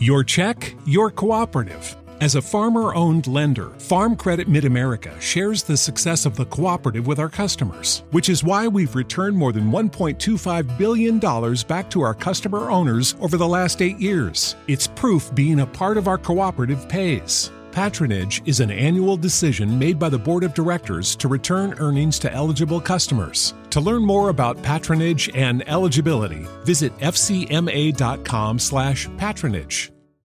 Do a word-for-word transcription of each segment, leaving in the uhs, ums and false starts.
Your check, your cooperative. As a farmer-owned lender, Farm Credit Mid-America shares the success of the cooperative with our customers, which is why we've returned more than one point two five billion dollars back to our customer owners over the last eight years. It's proof being a part of our cooperative pays. Patronage is an annual decision made by the Board of Directors to return earnings to eligible customers. To learn more about patronage and eligibility, visit fcma.com slash patronage.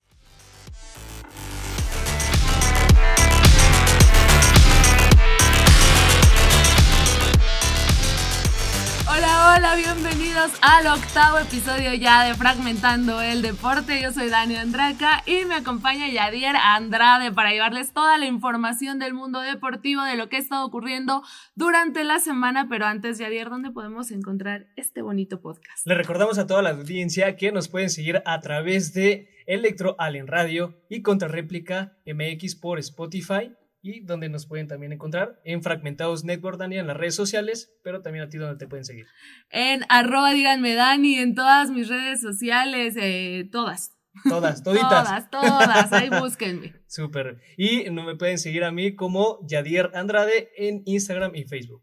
Hola, hola, bienvenidos al octavo episodio ya de Fragmentando el Deporte. Yo soy Dani Andraca y me acompaña Yadier Andrade para llevarles toda la información del mundo deportivo, de lo que ha estado ocurriendo durante la semana. Pero antes, Yadier, ¿dónde podemos encontrar este bonito podcast? Le recordamos a toda la audiencia que nos pueden seguir a través de Electro Alien Radio y Contrarréplica M X por Spotify, y donde nos pueden también encontrar en Fragmentados Network, Dani, en las redes sociales, pero también a ti donde te pueden seguir. En arroba díganme Dani, en todas mis redes sociales, eh, todas. Todas, toditas. Todas, todas, ahí búsquenme. Súper. Y no me pueden seguir a mí como Yadier Andrade en Instagram y Facebook.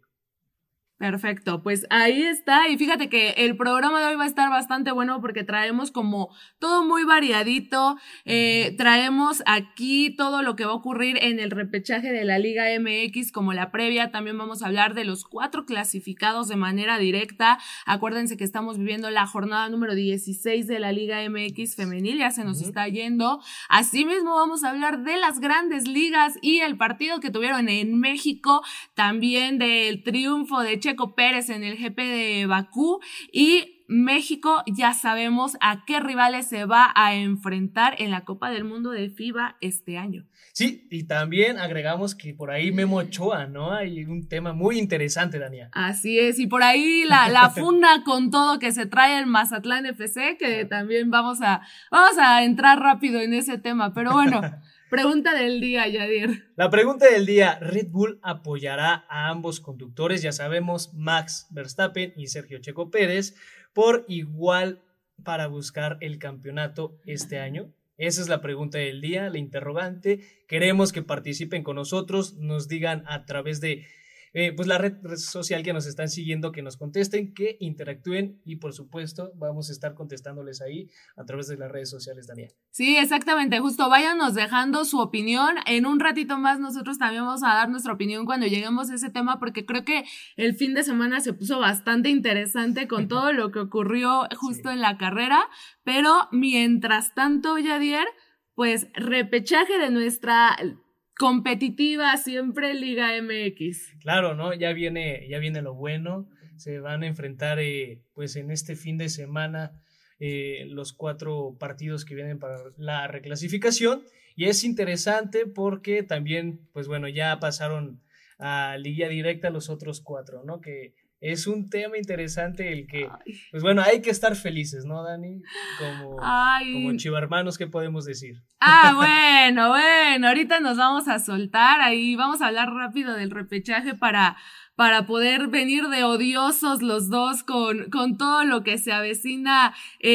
Perfecto, pues ahí está, y fíjate que el programa de hoy va a estar bastante bueno porque traemos como todo muy variadito, eh, traemos aquí todo lo que va a ocurrir en el repechaje de la Liga M X como la previa. También vamos a hablar de los cuatro clasificados de manera directa. Acuérdense que estamos viviendo la jornada número dieciséis de la Liga M X femenil, ya se nos uh-huh. está yendo. Asimismo vamos a hablar de las grandes ligas y el partido que tuvieron en México, también del triunfo de Checo Pérez en el G P de Bakú, y México ya sabemos a qué rivales se va a enfrentar en la Copa del Mundo de FIBA este año. Sí, y también agregamos que por ahí Memo Ochoa, ¿no? Hay un tema muy interesante, Dania. Así es, y por ahí la, la funda con todo que se trae el Mazatlán F C, que también vamos a, vamos a entrar rápido en ese tema, pero bueno. Pregunta del día, Yadier. La pregunta del día: ¿Red Bull apoyará a ambos conductores? Ya sabemos, Max Verstappen y Sergio Checo Pérez, por igual para buscar el campeonato este año. Esa es la pregunta del día, la interrogante. Queremos que participen con nosotros, nos digan a través de eh, pues la red social que nos están siguiendo, que nos contesten, que interactúen, y por supuesto vamos a estar contestándoles ahí a través de las redes sociales, Daniel. Sí, exactamente, justo váyanos dejando su opinión. En un ratito más nosotros también vamos a dar nuestra opinión cuando lleguemos a ese tema, porque creo que el fin de semana se puso bastante interesante con todo lo que ocurrió justo sí. en la carrera. Pero mientras tanto, Yadier, pues repechaje de nuestra competitiva siempre Liga M X. Claro, ¿no? Ya viene, ya viene lo bueno. Se van a enfrentar eh, pues en este fin de semana eh, los cuatro partidos que vienen para la reclasificación, y es interesante porque también, pues bueno, ya pasaron a Liga Directa los otros cuatro, ¿no? Que es un tema interesante el que, Ay. pues bueno, hay que estar felices, ¿no, Dani? Como, como chivarmanos, ¿qué podemos decir? Ah, bueno, bueno, ahorita nos vamos a soltar, ahí vamos a hablar rápido del repechaje para, para poder venir de odiosos los dos con, con todo lo que se avecina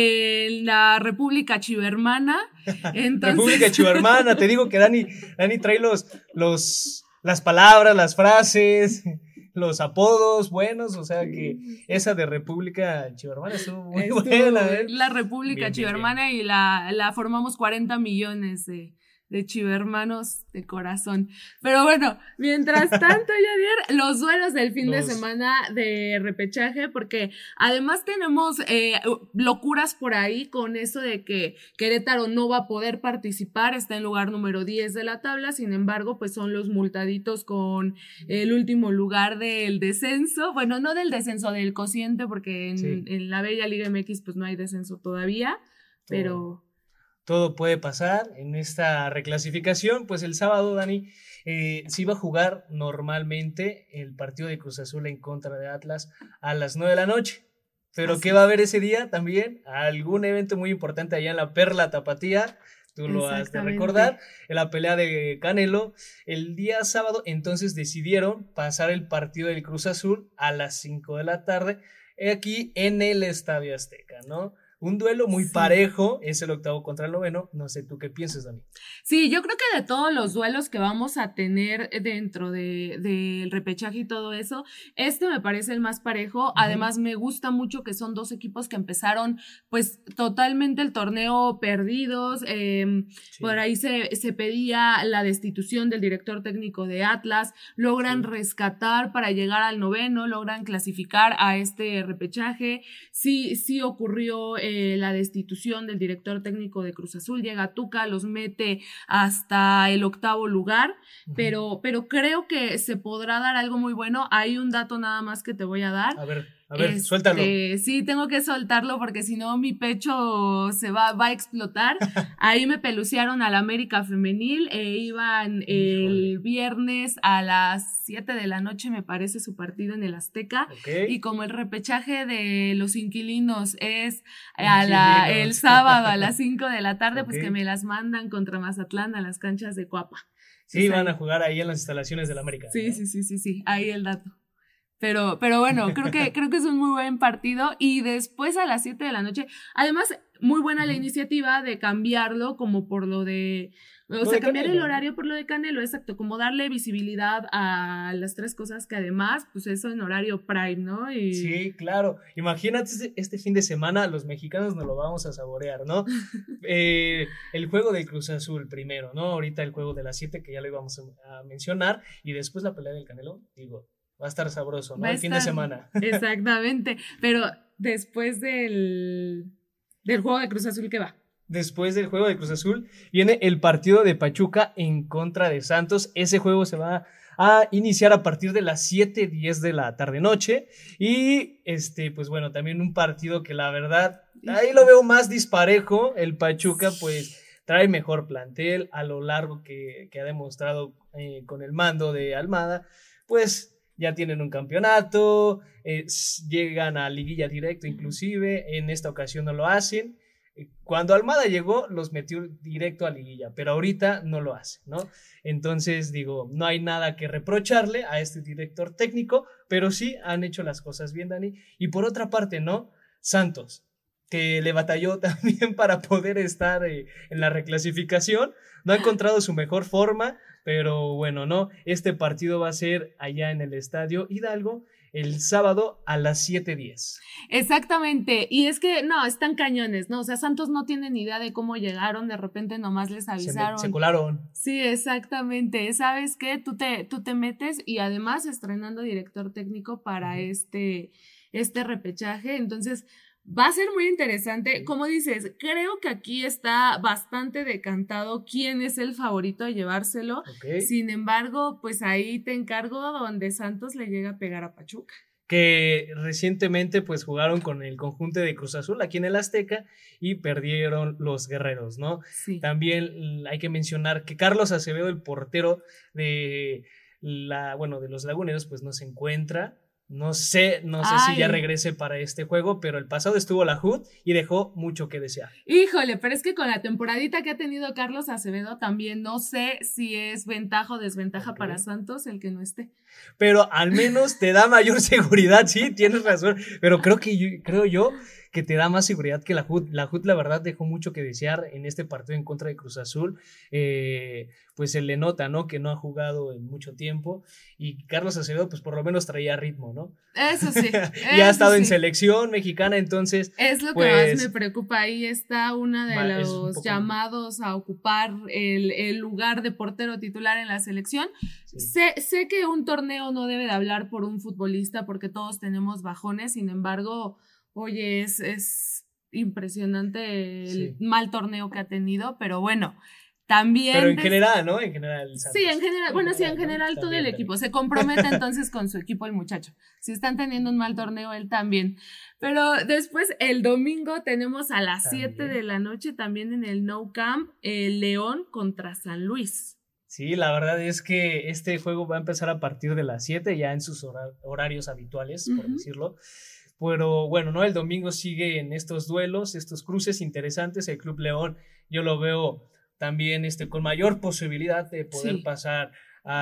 en la República Chivermana. Entonces... República Chivermana, te digo que Dani, Dani trae los, los, las palabras, las frases, los apodos buenos, o sea que esa de República Chivermana estuvo muy estuvo buena, ¿eh? La República bien, Chivermana bien, bien. Y la, la formamos cuarenta millones de, de chivermanos de corazón. Pero bueno, mientras tanto, Yadier, los duelos del fin los... de semana de repechaje, porque además tenemos eh, locuras por ahí con eso de que Querétaro no va a poder participar, está en lugar número diez de la tabla, sin embargo, pues son los multaditos con el último lugar del descenso, bueno, no del descenso, del cociente, porque en, sí. en la bella Liga M X pues no hay descenso todavía, pero... Oh. Todo puede pasar en esta reclasificación. Pues el sábado, Dani, eh, se iba a jugar normalmente el partido de Cruz Azul en contra de Atlas a las nueve de la noche. Pero Así. ¿qué va a haber ese día también? Algún evento muy importante allá en la Perla Tapatía. Tú lo has de recordar, en la pelea de Canelo. El día sábado, entonces decidieron pasar el partido del Cruz Azul a las cinco de la tarde aquí en el Estadio Azteca, ¿no? un duelo muy Sí. parejo, es el octavo contra el noveno. No sé, ¿tú qué piensas, Dani? Sí, yo creo que de todos los duelos que vamos a tener dentro de, del repechaje y todo eso, este me parece el más parejo. Ujú. Además, me gusta mucho que son dos equipos que empezaron pues totalmente el torneo perdidos. Eh, Sí. por ahí se, se pedía la destitución del director técnico de Atlas, logran Sí. rescatar para llegar al noveno, logran clasificar a este repechaje. Sí, sí ocurrió eh, la destitución del director técnico de Cruz Azul, llega Tuca, los mete hasta el octavo lugar, Ujú. pero, pero creo que se podrá dar algo muy bueno. Hay un dato nada más que te voy a dar. A ver, a ver, Este, suéltalo. Sí, tengo que soltarlo porque si no mi pecho se va, va a explotar. Ahí me pelucearon al América Femenil, e iban el Híjole. viernes a las siete de la noche, me parece, su partido en el Azteca. Ok. Y como el repechaje de los inquilinos es a la, Inquilinos. el sábado a las cinco de la tarde, pues Ok. que me las mandan contra Mazatlán a las canchas de Coapa. Sí, Entonces, van ahí- a jugar ahí en las instalaciones del América. Sí, ¿no? sí, sí, sí, sí, ahí el dato. Pero, pero bueno, creo que, creo que es un muy buen partido. Y después a las siete de la noche, además, muy buena la Ujú. iniciativa de cambiarlo como por lo de, o Lo sea, de cambiar Canelo, el ¿no? horario por lo de Canelo, exacto, como darle visibilidad a las tres cosas que además, pues eso en horario prime, ¿no? Y Sí, claro. Imagínate este, este fin de semana, los mexicanos nos lo vamos a saborear, ¿no? Eh, el juego del Cruz Azul primero, ¿no? Ahorita el juego de las siete que ya lo íbamos a, a mencionar y después la pelea del Canelo, digo, va a estar sabroso, ¿no? va a El fin de estar- semana. Exactamente, pero después del, del juego de Cruz Azul, ¿qué va? Después del juego de Cruz Azul viene el partido de Pachuca en contra de Santos. Ese juego se va a iniciar a partir de las siete diez de la tarde-noche. Y este, pues bueno, también un partido que la verdad, ahí lo veo más disparejo. El Pachuca, pues, trae mejor plantel a lo largo que, que ha demostrado eh, con el mando de Almada. Pues ya tienen un campeonato, eh, llegan a liguilla directo inclusive. En esta ocasión no lo hacen. Cuando Almada llegó, los metió directo a liguilla, pero ahorita no lo hace, ¿no? Entonces, digo, no hay nada que reprocharle a este director técnico, pero sí han hecho las cosas bien, Dani. Y por otra parte, ¿no? Santos, que le batalló también para poder estar eh, en la reclasificación, no ha encontrado su mejor forma, pero bueno, ¿no? Este partido va a ser allá en el Estadio Hidalgo, el sábado a las siete diez. Exactamente, y es que no, están cañones, ¿no? O sea, Santos no tiene ni idea de cómo llegaron, de repente nomás les Se, avisaron. se colaron. Sí, exactamente. ¿Sabes qué? Tú te, tú te metes y además estrenando director técnico para Ujú. este, este repechaje. Entonces, va a ser muy interesante. Como dices, creo que aquí está bastante decantado quién es el favorito a llevárselo. Ok. Sin embargo, pues ahí te encargo donde Santos le llega a pegar a Pachuca. Que recientemente pues jugaron con el conjunto de Cruz Azul aquí en el Azteca y perdieron los guerreros, ¿no? Sí. También hay que mencionar que Carlos Acevedo, el portero de la, bueno, de los Laguneros, pues no se encuentra. No sé, no sé Ay. si ya regrese para este juego, pero el pasado estuvo la J U D y dejó mucho que desear. Híjole, pero es que con la temporadita que ha tenido Carlos Acevedo también no sé si es ventaja o desventaja Ok. para Santos el que no esté. Pero al menos te da mayor seguridad, sí, tienes razón, pero creo que yo, creo yo que te da más seguridad que la J U D. La J U D la verdad dejó mucho que desear en este partido en contra de Cruz Azul, eh, pues se le nota, ¿no? Que no ha jugado en mucho tiempo y Carlos Acevedo pues por lo menos traía ritmo, ¿no? Eso sí. y ha eso estado en sí. selección mexicana, entonces Es lo pues, que más me preocupa. Ahí está uno de va, es un los poco- llamados a ocupar el, el lugar de portero titular en la selección. sí. Sé, sé que un torneo no debe de hablar por un futbolista porque todos tenemos bajones, sin embargo, oye, es, es impresionante el Sí. mal torneo que ha tenido, pero bueno, también... Pero en des- general, ¿no? En general. Santos. Sí, en general, bueno, sí, en ¿no? general todo También, el equipo. Se compromete entonces con su equipo el muchacho. Si están teniendo un mal torneo, él también. Pero después, el domingo, tenemos a las siete También. de la noche, también en el No Camp, el León contra San Luis. Sí, la verdad es que este juego va a empezar a partir de las siete, ya en sus hora- horarios habituales, por Ujú. decirlo. Pero bueno, ¿no? El domingo sigue en estos duelos, estos cruces interesantes. El Club León, yo lo veo también este, con mayor posibilidad de poder Sí. pasar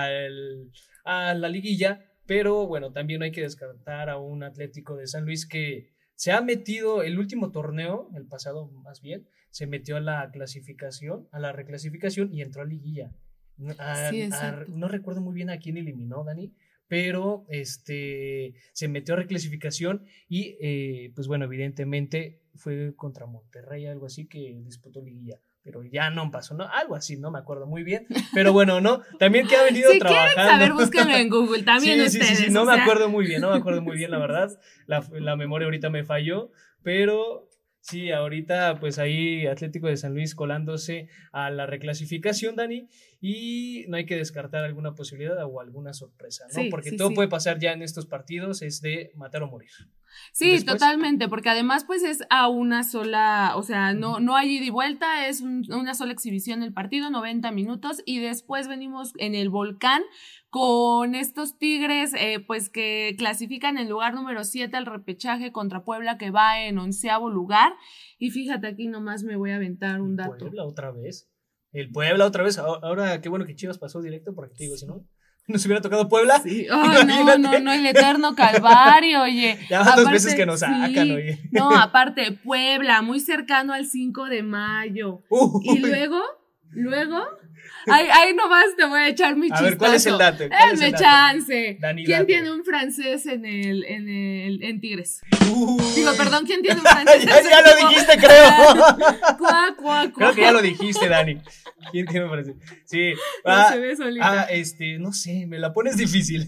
al, a la liguilla. Pero bueno, también hay que descartar a un Atlético de San Luis que se ha metido el último torneo, el pasado más bien, se metió a la clasificación, a la reclasificación y entró a liguilla. A, Sí, a, no recuerdo muy bien a quién eliminó, Dani, pero este, se metió a reclasificación y eh, pues bueno, evidentemente fue contra Monterrey, algo así, que disputó liguilla. Pero ya no pasó, ¿no? Algo así, no me acuerdo muy bien. Pero bueno, ¿no? También que ha venido si trabajando. Si quieren saber, búsquenlo en Google, también sí, ustedes. Sí, sí, no me sea... acuerdo muy bien, no me acuerdo muy bien, la verdad. La, la memoria ahorita me falló, pero sí, ahorita pues ahí Atlético de San Luis colándose a la reclasificación, Dani, y no hay que descartar alguna posibilidad o alguna sorpresa, ¿no? Sí, Porque sí, todo sí. puede pasar ya en estos partidos, es de matar o morir. Sí, después, totalmente, porque además pues es a una sola, o sea, no, no hay ida y vuelta, es un, una sola exhibición del partido, noventa minutos, y después venimos en el Volcán con estos Tigres, eh, pues que clasifican en lugar número siete al repechaje contra Puebla, que va en onceavo lugar, y fíjate, aquí nomás me voy a aventar un dato. Puebla otra vez, el Puebla otra vez, ahora qué bueno que Chivas pasó directo, porque te digo, si no... ¿Nos hubiera tocado Puebla? Sí. Oh, no, no, no, el eterno calvario, oye. Ya van dos veces que nos sacan, sí, oye. No, aparte, Puebla, muy cercano al cinco de mayo. Uy. Y luego, luego, ahí, ahí nomás te voy a echar mi chistazo. A ver, ¿cuál es el dato? Denme chance. Dani, ¿Quién dato. tiene un francés en el, en el, en Tigres? Uy. Digo, perdón, ¿quién tiene un francés? ya ya lo dijiste, creo. Cuá, cuá, cuá. Creo que ya lo dijiste, Dani. ¿Quién tiene un francés? Sí. No ah, se ve solita. Ah, este, no sé, me la pones difícil.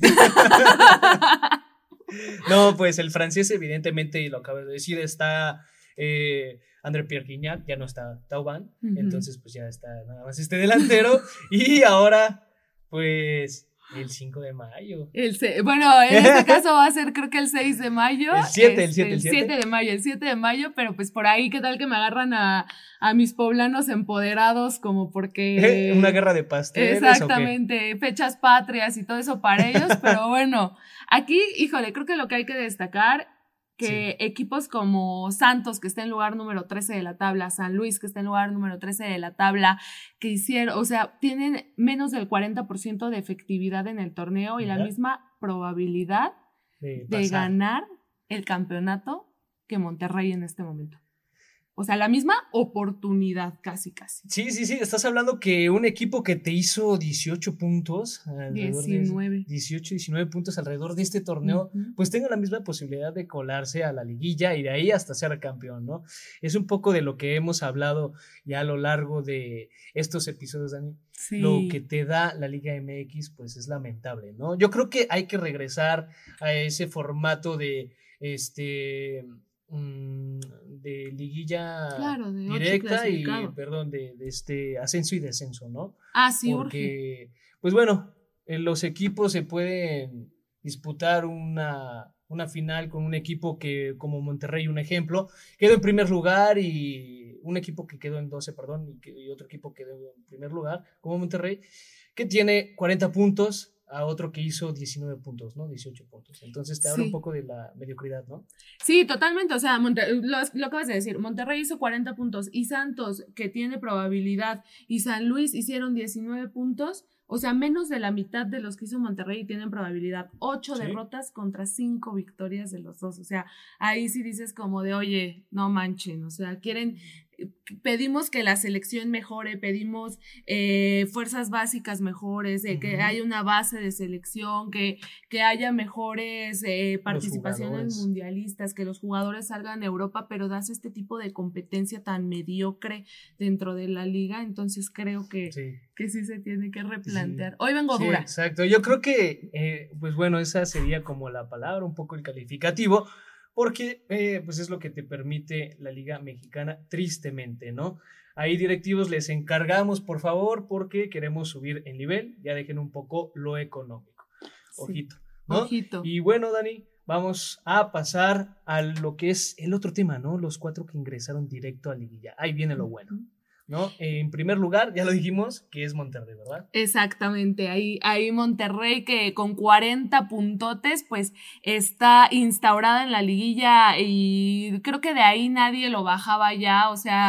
No, pues el francés, evidentemente, y lo acabo de decir, está eh, André Pierre Gignac, ya no está Thauvin, uh-huh. Entonces pues ya está nada más este delantero, y ahora, pues, el cinco de mayo. El se- bueno, en este caso va a ser creo que el seis de mayo. El siete, este, el siete, el siete. El siete de mayo, el siete de mayo, pero pues por ahí, ¿qué tal que me agarran a, a mis poblanos empoderados como porque... Una guerra de pasteles. Exactamente, fechas patrias y todo eso para ellos, pero bueno, aquí, híjole, creo que lo que hay que destacar que sí. Equipos como Santos, que está en lugar número trece de la tabla, San Luis, que está en lugar número trece de la tabla, que hicieron, o sea, tienen menos del cuarenta por ciento de efectividad en el torneo y ¿verdad? La misma probabilidad de, de ganar el campeonato que Monterrey en este momento. O sea, la misma oportunidad, casi, casi. Sí, sí, sí, estás hablando que un equipo que te hizo dieciocho puntos, diecinueve. dieciocho, diecinueve puntos alrededor de este torneo, uh-huh. pues tenga la misma posibilidad de colarse a la liguilla y de ahí hasta ser campeón, ¿no? Es un poco de lo que hemos hablado ya a lo largo de estos episodios, Dani. Sí. Lo que te da la Liga M X, pues es lamentable, ¿no? Yo creo que hay que regresar a ese formato de, este... de liguilla claro, de directa y perdón de, de este ascenso y descenso, ¿no? Ah, sí, porque urge. Pues bueno, en los equipos se pueden disputar una, una final con un equipo que como Monterrey, un ejemplo, quedó en primer lugar y un equipo que quedó en doce, perdón, y, que, y otro equipo quedó en primer lugar, como Monterrey, que tiene cuarenta puntos a otro que hizo diecinueve puntos, ¿no? dieciocho puntos. Entonces te habla sí. un poco de la mediocridad, ¿no? Sí, totalmente. O sea, Monter- lo, lo acabas de decir. Monterrey hizo cuarenta puntos y Santos, que tiene probabilidad, y San Luis hicieron diecinueve puntos. O sea, menos de la mitad de los que hizo Monterrey tienen probabilidad. Ocho ¿sí? derrotas contra cinco victorias de los dos. O sea, ahí sí dices como de, oye, no manchen. O sea, quieren... pedimos que la selección mejore, pedimos eh, fuerzas básicas mejores, eh, uh-huh. que haya una base de selección, que, que haya mejores eh, participaciones mundialistas, que los jugadores salgan a Europa, pero das este tipo de competencia tan mediocre dentro de la liga, entonces creo que sí, que sí se tiene que replantear. Sí. Hoy vengo sí, dura. Exacto, yo creo que, eh, pues bueno, esa sería como la palabra, un poco el calificativo, porque eh, pues es lo que te permite la Liga Mexicana, tristemente, ¿no? Ahí directivos les encargamos, por favor, porque queremos subir el nivel, ya dejen un poco lo económico. Ojito, ¿no? Ojito. Y bueno, Dani, vamos a pasar a lo que es el otro tema, ¿no? Los cuatro que ingresaron directo a Liguilla. Ahí viene lo bueno. ¿No? En primer lugar, ya lo dijimos, que es Monterrey, ¿verdad? Exactamente, ahí, ahí Monterrey que con cuarenta puntotes pues está instaurada en la liguilla y creo que de ahí nadie lo bajaba ya, o sea,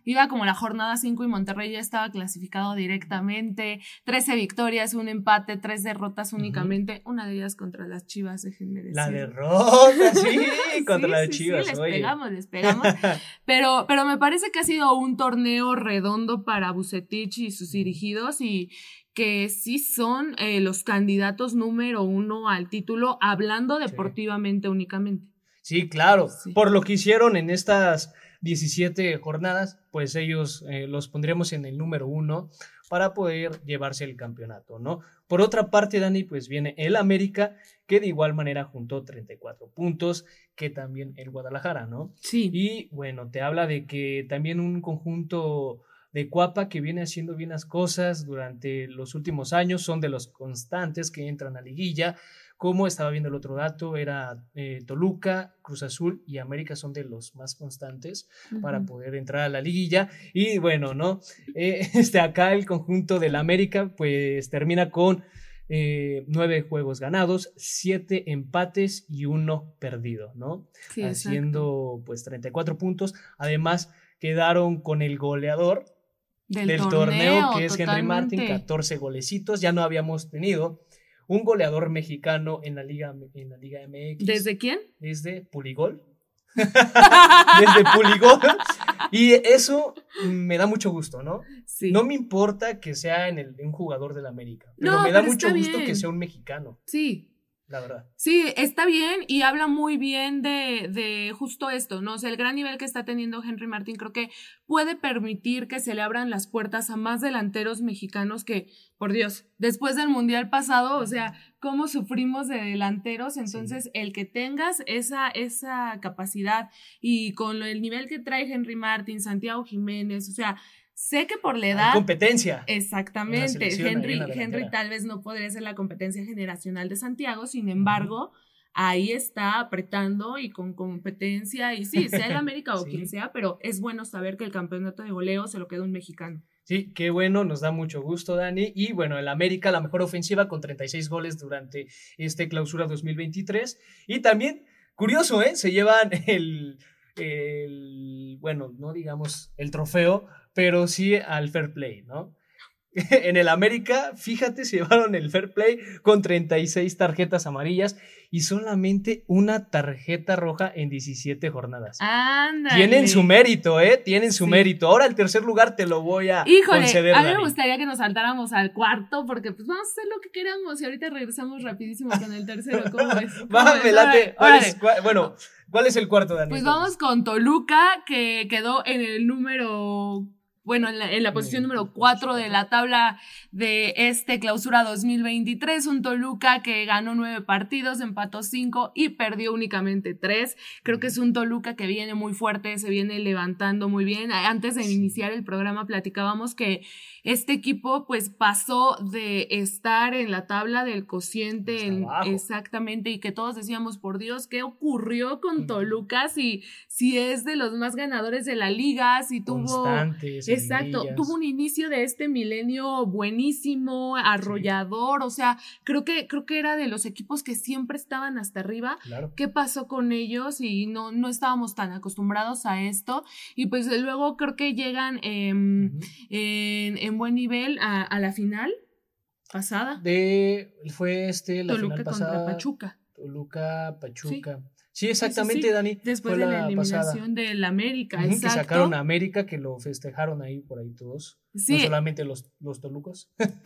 Iba como la jornada cinco y Monterrey ya estaba clasificado directamente. trece victorias, un empate, tres derrotas únicamente. Uh-huh. Una de ellas contra las Chivas, déjenme decir. La derrota, sí, contra sí, las sí, Chivas. Sí, les oye. pegamos, les pegamos. pero, pero me parece que ha sido un torneo redondo para Vucetich y sus dirigidos y que sí son eh, los candidatos número uno al título, hablando deportivamente sí. únicamente. Sí, claro. Sí. Por lo que hicieron en estas diecisiete jornadas, pues ellos eh, los pondremos en el número uno para poder llevarse el campeonato, ¿no? Por otra parte, Dani, pues viene el América, que de igual manera juntó treinta y cuatro puntos, que también el Guadalajara, ¿no? Sí. Y bueno, te habla de que también un conjunto de Cuapa que viene haciendo bien las cosas durante los últimos años, son de los constantes que entran a liguilla. Como estaba viendo el otro dato, era eh, Toluca, Cruz Azul y América son de los más constantes uh-huh. para poder entrar a la liguilla. Y bueno, ¿no? Eh, este, acá el conjunto del América pues termina con eh, nueve juegos ganados, siete empates y uno perdido, ¿no? Sí, haciendo exacto. pues treinta y cuatro puntos. Además quedaron con el goleador del, del torneo, torneo, que es totalmente. Henry Martin, catorce golecitos. Ya no habíamos tenido un goleador mexicano en la Liga, en la Liga M X. ¿Desde quién? Desde Puligol. Desde Puligol. Y eso me da mucho gusto, ¿no? Sí. No me importa que sea en el, un jugador del América, pero no, me da pero mucho gusto bien. que sea un mexicano. Sí. La verdad. Sí, está bien y habla muy bien de, de justo esto, ¿no? O sea, el gran nivel que está teniendo Henry Martin creo que puede permitir que se le abran las puertas a más delanteros mexicanos que, por Dios, después del Mundial pasado, o sea, cómo sufrimos de delanteros, entonces sí. el que tengas esa, esa capacidad y con el nivel que trae Henry Martin, Santiago Jiménez, o sea, sé que por la edad... Hay competencia. Exactamente. Henry, Henry tal vez no podría ser la competencia generacional de Santiago, sin embargo, uh-huh. ahí está apretando y con competencia, y sí, sea el América o sí. quien sea, pero es bueno saber que el campeonato de goleo se lo queda un mexicano. Sí, qué bueno, nos da mucho gusto, Dani. Y bueno, el América, la mejor ofensiva con treinta y seis goles durante este clausura dos mil veintitrés. Y también, curioso, ¿eh? Se llevan el, el bueno, no digamos el trofeo, pero sí al fair play, ¿no? En el América, fíjate, se llevaron el fair play con treinta y seis tarjetas amarillas y solamente una tarjeta roja en diecisiete jornadas. ¡Ándale! Tienen su mérito, ¿eh? Tienen su sí. mérito. Ahora el tercer lugar te lo voy a Híjole, conceder, a mí me Dani. gustaría que nos saltáramos al cuarto porque pues vamos a hacer lo que queramos y ahorita regresamos rapidísimo con el tercero. ¿Cómo es? ¿Cómo Va, es? me late. Órale, ¿Cuál es, cuál, bueno, ¿cuál es el cuarto, Dani? Pues vamos con Toluca, que quedó en el número... Bueno, en la, en la posición número cuatro de la tabla de este clausura dos mil veintitrés, un Toluca que ganó nueve partidos, empató cinco y perdió únicamente tres. Creo que es un Toluca que viene muy fuerte, se viene levantando muy bien. Antes de iniciar el programa platicábamos que este equipo pues pasó de estar en la tabla del cociente en, exactamente, y que todos decíamos, por Dios, ¿qué ocurrió con Toluca? Si, si es de los más ganadores de la liga, si tuvo... Constantes. Exacto, tuvo un inicio de este milenio buenísimo, arrollador, sí. o sea, creo que, creo que era de los equipos que siempre estaban hasta arriba. Claro. ¿Qué pasó con ellos? Y no, no estábamos tan acostumbrados a esto. Y pues luego creo que llegan eh, uh-huh. en, en buen nivel a, a la final pasada. De, fue este, la Toluca final pasada. Contra Pachuca. Toluca, Pachuca. Sí. Sí, exactamente, sí, sí. Dani. Después de la, la eliminación del América, uh-huh, exacto. Que sacaron a América, que lo festejaron ahí por ahí todos. Sí. No solamente los, los tolucos,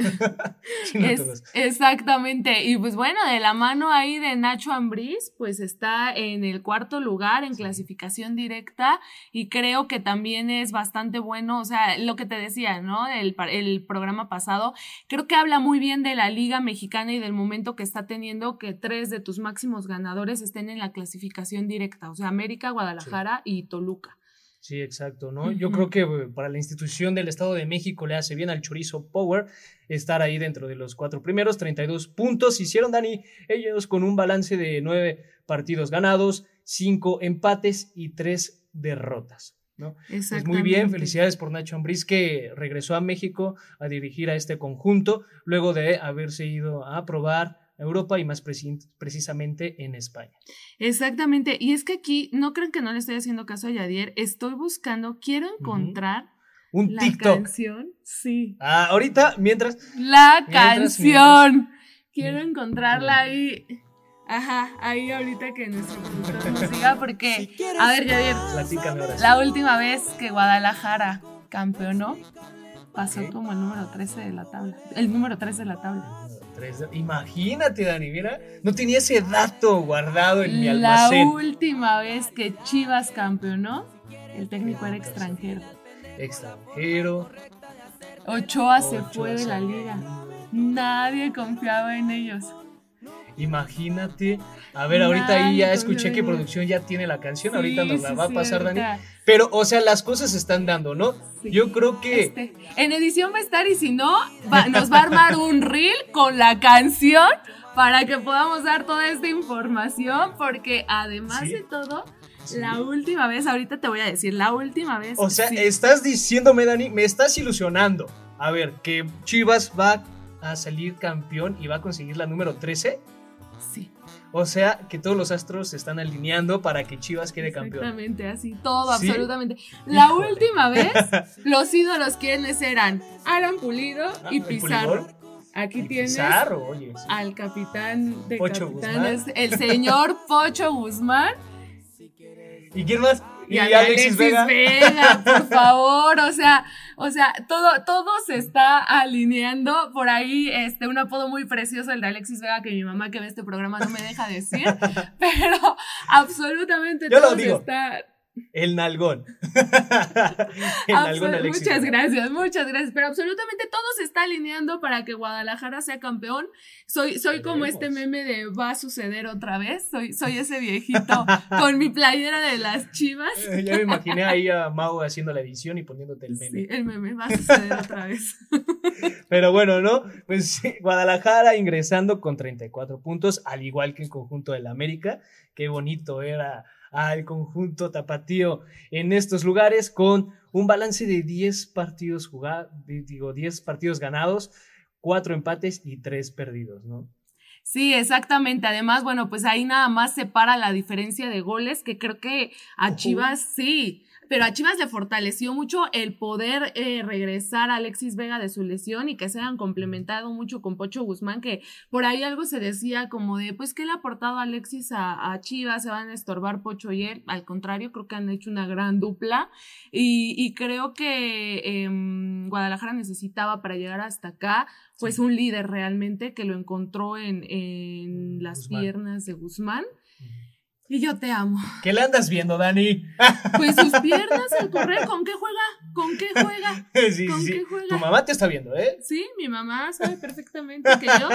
sino es, todos. Exactamente. Y pues bueno, de la mano ahí de Nacho Ambriz, pues está en el cuarto lugar en sí. clasificación directa y creo que también es bastante bueno, o sea, lo que te decía, ¿no? El, el programa pasado, creo que habla muy bien de la Liga Mexicana y del momento que está teniendo que tres de tus máximos ganadores estén en la clasificación directa, o sea, América, Guadalajara sí. y Toluca. Sí, exacto, ¿no? Uh-huh. Yo creo que para la institución del Estado de México le hace bien al Chorizo Power estar ahí dentro de los cuatro primeros, treinta y dos puntos hicieron, Dani, ellos con un balance de nueve partidos ganados, cinco empates y tres derrotas, ¿no? Pues muy bien, felicidades por Nacho Ambriz que regresó a México a dirigir a este conjunto luego de haberse ido a probar Europa y más preci- precisamente en España. Exactamente, y es que aquí no crean que no le estoy haciendo caso a Yadier, estoy buscando, quiero encontrar uh-huh. un la TikTok. La canción, sí. Ah, ahorita, mientras... La mientras, canción. Mientras. Quiero Mientras. encontrarla ahí. Ajá, ahí ahorita que nuestro productor nos diga, porque, a ver, Javier, Platícame ahora sí. La última vez que Guadalajara campeonó, pasó ¿Qué? como el número trece de la tabla. El número trece de la tabla. Imagínate, Dani, mira, no tenía ese dato guardado en mi La almacén. última vez que Chivas campeonó, el técnico era extranjero. Extranjero. Ochoa se Ochoa fue de se la fue. liga. Nadie confiaba en ellos. Imagínate. A ver, ahorita ahí ya escuché que producción ya tiene la canción. Sí, ahorita nos la sí, va a sí, pasar, Dani. ahorita. Pero, o sea, las cosas se están dando, ¿no? Sí. Yo creo que... Este, en edición va a estar y si no, va- nos va a armar un reel con la canción para que podamos dar toda esta información, porque además Sí. de todo, Sí. la última vez, ahorita te voy a decir, la última vez... O sea, sí. estás diciéndome, Dani, me estás ilusionando. A ver, que Chivas va a salir campeón y va a conseguir la número trece. Sí, O sea, que todos los astros se están alineando para que Chivas quede campeón. exactamente, así, todo, ¿Sí? absolutamente. La Híjole. última vez, los ídolos quienes eran Alan Pulido Ah, y ¿el Pizarro. Pulidor? Aquí Y tienes Pizarro, oye. sí. al capitán de Pocho capitanes, Guzmán. el señor Pocho Guzmán. ¿Y quién más? Y, a Alexis, Vega. Vega, por favor, o sea, o sea, todo, todo se está alineando. Por ahí, este, un apodo muy precioso, el de Alexis Vega, que mi mamá que ve este programa no me deja decir, pero absolutamente Yo lo todo se digo. está... El nalgón. El Absol- nalgón Alexis muchas Vega. gracias, muchas gracias. Pero absolutamente todo se está alineando para que Guadalajara sea campeón. Soy, soy como Veremos. este meme de va a suceder otra vez. Soy, soy ese viejito con mi playera de las Chivas. Eh, Ya me imaginé ahí a Mau haciendo la edición y poniéndote el meme. Sí, el meme va a suceder otra vez. Pero bueno, ¿no? Pues sí, Guadalajara ingresando con treinta y cuatro puntos, al igual que el conjunto del América. Qué bonito era al conjunto tapatío en estos lugares, con un balance de diez partidos jugados, digo, diez partidos ganados, cuatro empates y tres perdidos, ¿no? Sí, exactamente. Además, bueno, pues ahí nada más separa la diferencia de goles, que creo que a Ojo. Chivas sí, pero a Chivas le fortaleció mucho el poder eh, regresar a Alexis Vega de su lesión y que se hayan complementado mucho con Pocho Guzmán, que por ahí algo se decía como de, pues, ¿qué le ha aportado Alexis a, a Chivas? Se van a estorbar Pocho y él. Al contrario, creo que han hecho una gran dupla y, y creo que eh, Guadalajara necesitaba para llegar hasta acá pues Sí. un líder realmente que lo encontró en, en las Guzmán. piernas de Guzmán. Y yo te amo. ¿Qué le andas viendo, Dani? Pues sus piernas al correr, ¿con qué juega? ¿Con qué juega? Sí, ¿Con sí, qué sí. juega? Tu mamá te está viendo, ¿eh? Sí, mi mamá sabe perfectamente que yo.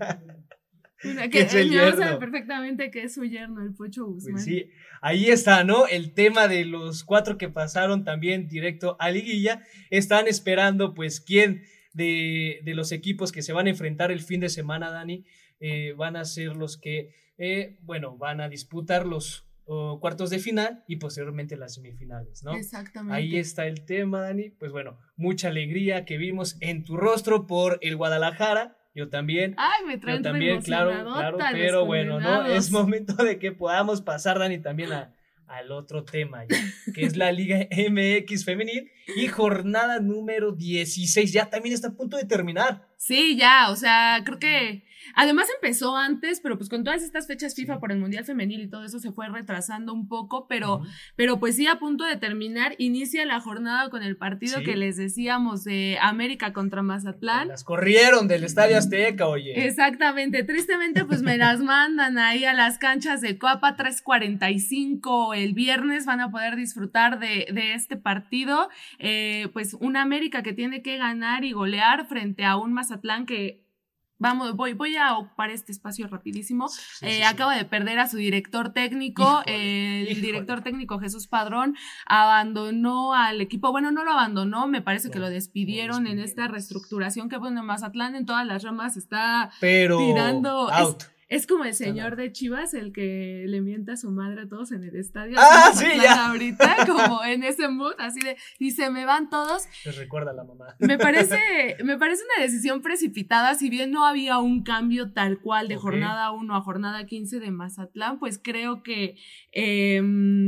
Mira, que, Que es el mi mamá yerno. sabe perfectamente que es su yerno, el Pocho Guzmán. Pues sí, ahí está, ¿no? El tema de los cuatro que pasaron también directo a liguilla. Están esperando, pues, quién de, de los equipos que se van a enfrentar el fin de semana, Dani, eh, van a ser los que, eh, bueno, van a disputar los oh, cuartos de final y posteriormente las semifinales, ¿no? Exactamente. Ahí está el tema, Dani. Pues bueno, mucha alegría que vimos en tu rostro por el Guadalajara. Yo también. Ay, me traen Yo también, claro, claro, pero bueno, ¿no? Es momento de que podamos pasar, Dani, también a, al otro tema, ya, que es la Liga M X Femenil y jornada número dieciséis, ya también está a punto de terminar. Sí, ya, o sea, creo que además empezó antes, pero pues con todas estas fechas FIFA Sí. por el Mundial Femenil y todo eso se fue retrasando un poco, pero, Ujú. pero pues sí, a punto de terminar, inicia la jornada con el partido Sí. que les decíamos de América contra Mazatlán. Las corrieron del Estadio Azteca, oye. Exactamente, tristemente pues me las mandan ahí a las canchas de Coapa tres cuarenta y cinco el viernes, van a poder disfrutar de, de este partido, eh, pues una América que tiene que ganar y golear frente a un Mazatlán que, vamos, voy, voy a ocupar este espacio rapidísimo, Sí, sí, eh, sí. acaba de perder a su director técnico, Híjole, el híjole. director técnico Jesús Padrón abandonó al equipo, bueno, no lo abandonó, me parece Lo- que lo despidieron lo en esta despidieron. reestructuración que bueno, Mazatlán en todas las ramas está Pero tirando- out. Es como el señor de Chivas, el que le mienta a su madre a todos en el estadio. Ah, sí, ya. Ahorita, como en ese mood, así de, y se me van todos. Les recuerda a la mamá. Me parece, me parece una decisión precipitada, si bien no había un cambio tal cual de okay. jornada uno a jornada quince de Mazatlán, pues creo que eh,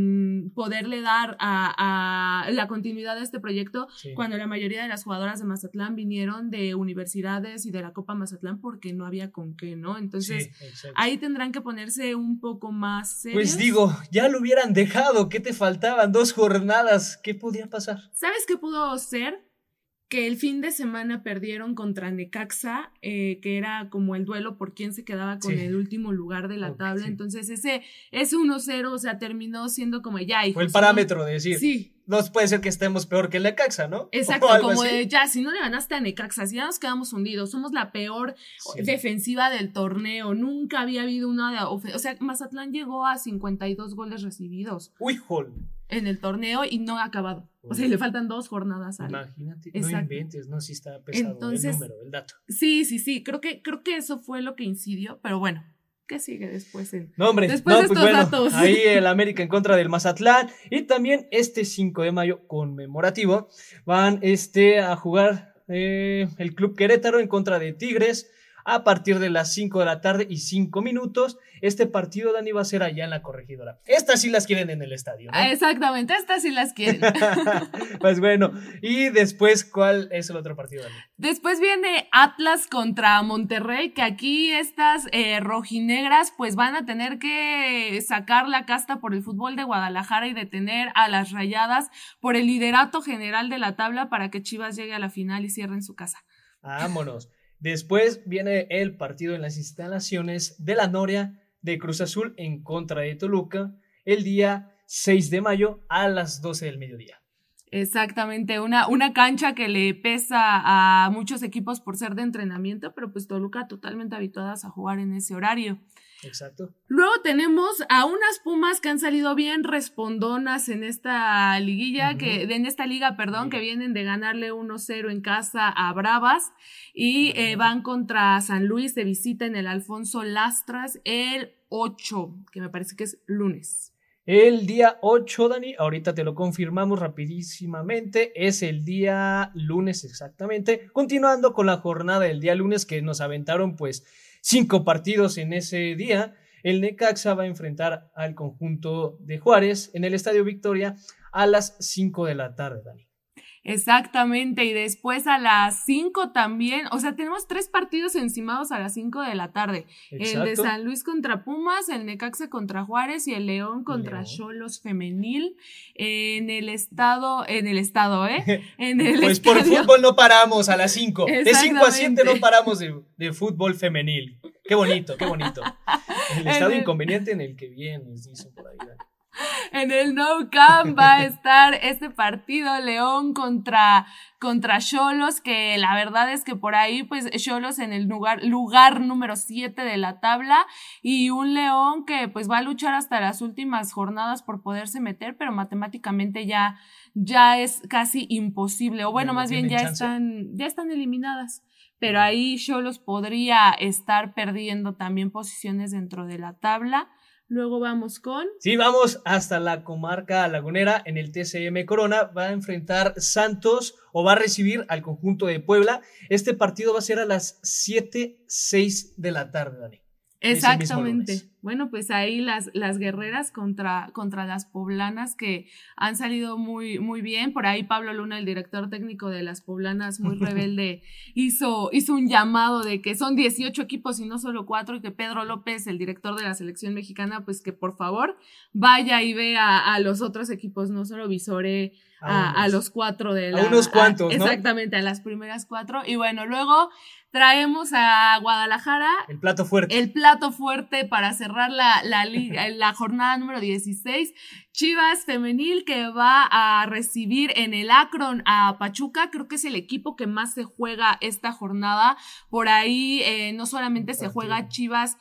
poderle dar a, a la continuidad de este proyecto, sí. cuando la mayoría de las jugadoras de Mazatlán vinieron de universidades y de la Copa Mazatlán porque no había con qué, ¿no? Entonces, sí. Exacto. Ahí tendrán que ponerse un poco más serios. Pues digo, ya lo hubieran dejado, ¿qué te faltaban? Dos jornadas, ¿qué podía pasar? ¿Sabes qué pudo ser? Que el fin de semana perdieron contra Necaxa, eh, que era como el duelo por quién se quedaba con sí. el último lugar de la okay, tabla, sí. entonces ese, ese uno cero, o sea, terminó siendo como ya, hijos. Fue el parámetro ¿no? de decir, sí. no puede ser que estemos peor que el Necaxa, ¿no? Exacto, como así. De ya, si no le ganaste a Necaxa, si ya nos quedamos hundidos, somos la peor sí. defensiva del torneo, nunca había habido una de, o sea, Mazatlán llegó a cincuenta y dos goles recibidos. Uy, jol. En el torneo y no ha acabado. O sea, le faltan dos jornadas. Ale. Imagínate, exacto. No inventes, ¿no? Sí está pesado Entonces, el número, el dato. Sí, sí, sí, creo que, creo que eso fue lo que incidió, pero bueno, ¿qué sigue después? En, no, hombre, después no, de pues estos bueno, datos. Ahí el América en contra del Mazatlán y también este cinco de mayo conmemorativo van este, a jugar eh, el Club Querétaro en contra de Tigres a partir de las cinco de la tarde y cinco minutos. Este partido, Dani, va a ser allá en la Corregidora. Estas sí las quieren en el estadio, ¿no? Exactamente, estas sí las quieren. Pues bueno, y después, ¿cuál es el otro partido, Dani? Después viene Atlas contra Monterrey, que aquí estas eh, rojinegras pues van a tener que sacar la casta por el fútbol de Guadalajara y detener a las Rayadas por el liderato general de la tabla para que Chivas llegue a la final y cierre en su casa. Vámonos. Después viene el partido en las instalaciones de la Noria de Cruz Azul en contra de Toluca el día seis de mayo a las doce del mediodía. Exactamente, una, una cancha que le pesa a muchos equipos por ser de entrenamiento, pero pues Toluca totalmente habituadas a jugar en ese horario. Exacto. Luego tenemos a unas Pumas que han salido bien respondonas en esta liguilla, uh-huh. que, en esta liga, perdón, uh-huh. que vienen de ganarle uno cero en casa a Bravas y uh-huh. eh, van contra San Luis de visita en el Alfonso Lastras el ocho, que me parece que es lunes. El día ocho, Dani, ahorita te lo confirmamos rapidísimamente, es el día lunes exactamente, continuando con la jornada del día lunes que nos aventaron pues cinco partidos en ese día. El Necaxa va a enfrentar al conjunto de Juárez en el Estadio Victoria a las cinco de la tarde, Dani. Exactamente, y después a las cinco también, o sea, tenemos tres partidos encimados a las cinco de la tarde. Exacto. El de San Luis contra Pumas, el Necaxa contra Juárez y el León contra Xolos Femenil en el estado, en el estado, ¿eh? En el pues estadio. Por fútbol no paramos a las cinco, de cinco a siete no paramos de, de fútbol femenil. Qué bonito, qué bonito. El estado el... inconveniente en el que vienes, dicen por ahí, Dani. En el Nou Camp va a estar este partido León contra contra Xolos, que la verdad es que por ahí pues Xolos en el lugar, lugar número siete de la tabla y un León que pues va a luchar hasta las últimas jornadas por poderse meter, pero matemáticamente ya, ya es casi imposible, o bueno, más bien ya chance. están, ya están eliminadas. Pero ahí Xolos podría estar perdiendo también posiciones dentro de la tabla. Luego vamos con... Sí, vamos hasta la comarca lagunera en el T C M Corona. Va a enfrentar Santos o va a recibir al conjunto de Puebla. Este partido va a ser a las siete, seis de la tarde, Dani. Exactamente. Bueno, pues ahí las, las guerreras contra, contra las poblanas que han salido muy, muy bien. Por ahí Pablo Luna, el director técnico de las poblanas, muy rebelde, hizo, hizo un llamado de que son dieciocho equipos y no solo cuatro, y que Pedro López, el director de la selección mexicana, pues que por favor vaya y vea a, a los otros equipos, no solo visore a, a, a los cuatro de la... A unos cuantos, a, ¿no? Exactamente, a las primeras cuatro. Y bueno, luego traemos a Guadalajara. El plato fuerte. El plato fuerte para cerrar la, la, liga, la jornada número dieciséis. Chivas Femenil, que va a recibir en el Akron a Pachuca. Creo que es el equipo que más se juega esta jornada. Por ahí eh, no solamente se juega Chivas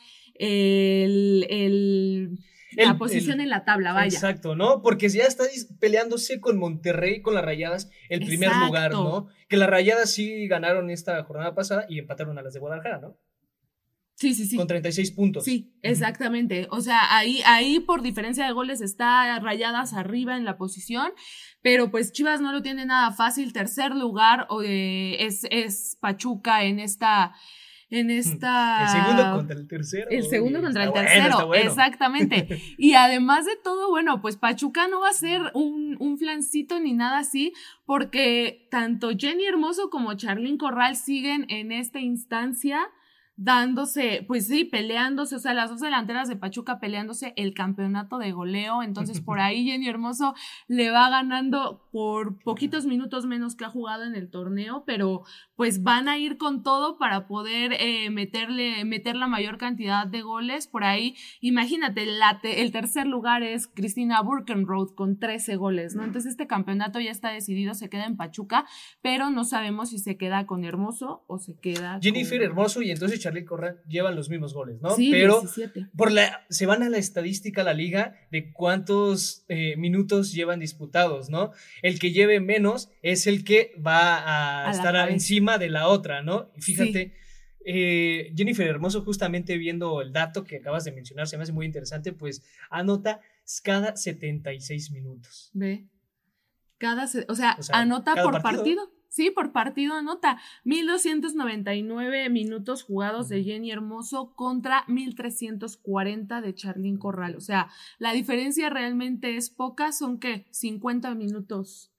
el... el El, la posición el, en la tabla, vaya. Exacto, ¿no? Porque ya está peleándose con Monterrey, con las Rayadas, el primer exacto. lugar, ¿no? Que las Rayadas sí ganaron esta jornada pasada y empataron a las de Guadalajara, ¿no? Sí, sí, sí. Con treinta y seis puntos. Sí, exactamente. O sea, ahí, ahí por diferencia de goles está Rayadas arriba en la posición, pero pues Chivas no lo tiene nada fácil. Tercer lugar eh, es, es Pachuca en esta... En esta... El segundo contra el tercero. El segundo Oye, contra el bueno, tercero, bueno. exactamente. Y además de todo, bueno, pues Pachuca no va a ser un, un flancito ni nada así, porque tanto Jenny Hermoso como Charlín Corral siguen en esta instancia dándose, pues sí, peleándose, o sea, las dos delanteras de Pachuca peleándose el campeonato de goleo. Entonces por ahí Jenny Hermoso le va ganando por poquitos minutos menos que ha jugado en el torneo, pero pues van a ir con todo para poder eh, meterle, meter la mayor cantidad de goles. Por ahí, imagínate, la te, el tercer lugar es Cristina Burkenroth con trece goles, ¿no? Entonces este campeonato ya está decidido, se queda en Pachuca, pero no sabemos si se queda con Hermoso o se queda Jennifer con... Hermoso y entonces Charlín Corral llevan los mismos goles, ¿no? Sí, pero diecisiete. Por la, se van a la estadística, la liga, de cuántos eh, minutos llevan disputados, ¿no? El que lleve menos es el que va a, a estar encima de la otra, ¿no? Y fíjate, sí. eh, Jennifer Hermoso, justamente viendo el dato que acabas de mencionar, se me hace muy interesante, pues anota cada setenta y seis minutos. Ve. Cada, o sea, o sea anota por partido. partido. Sí, por partido anota mil doscientos noventa y nueve minutos jugados de Jenny Hermoso contra mil trescientos cuarenta de Charlín Corral. O sea, la diferencia realmente es poca, son ¿qué? cincuenta minutos.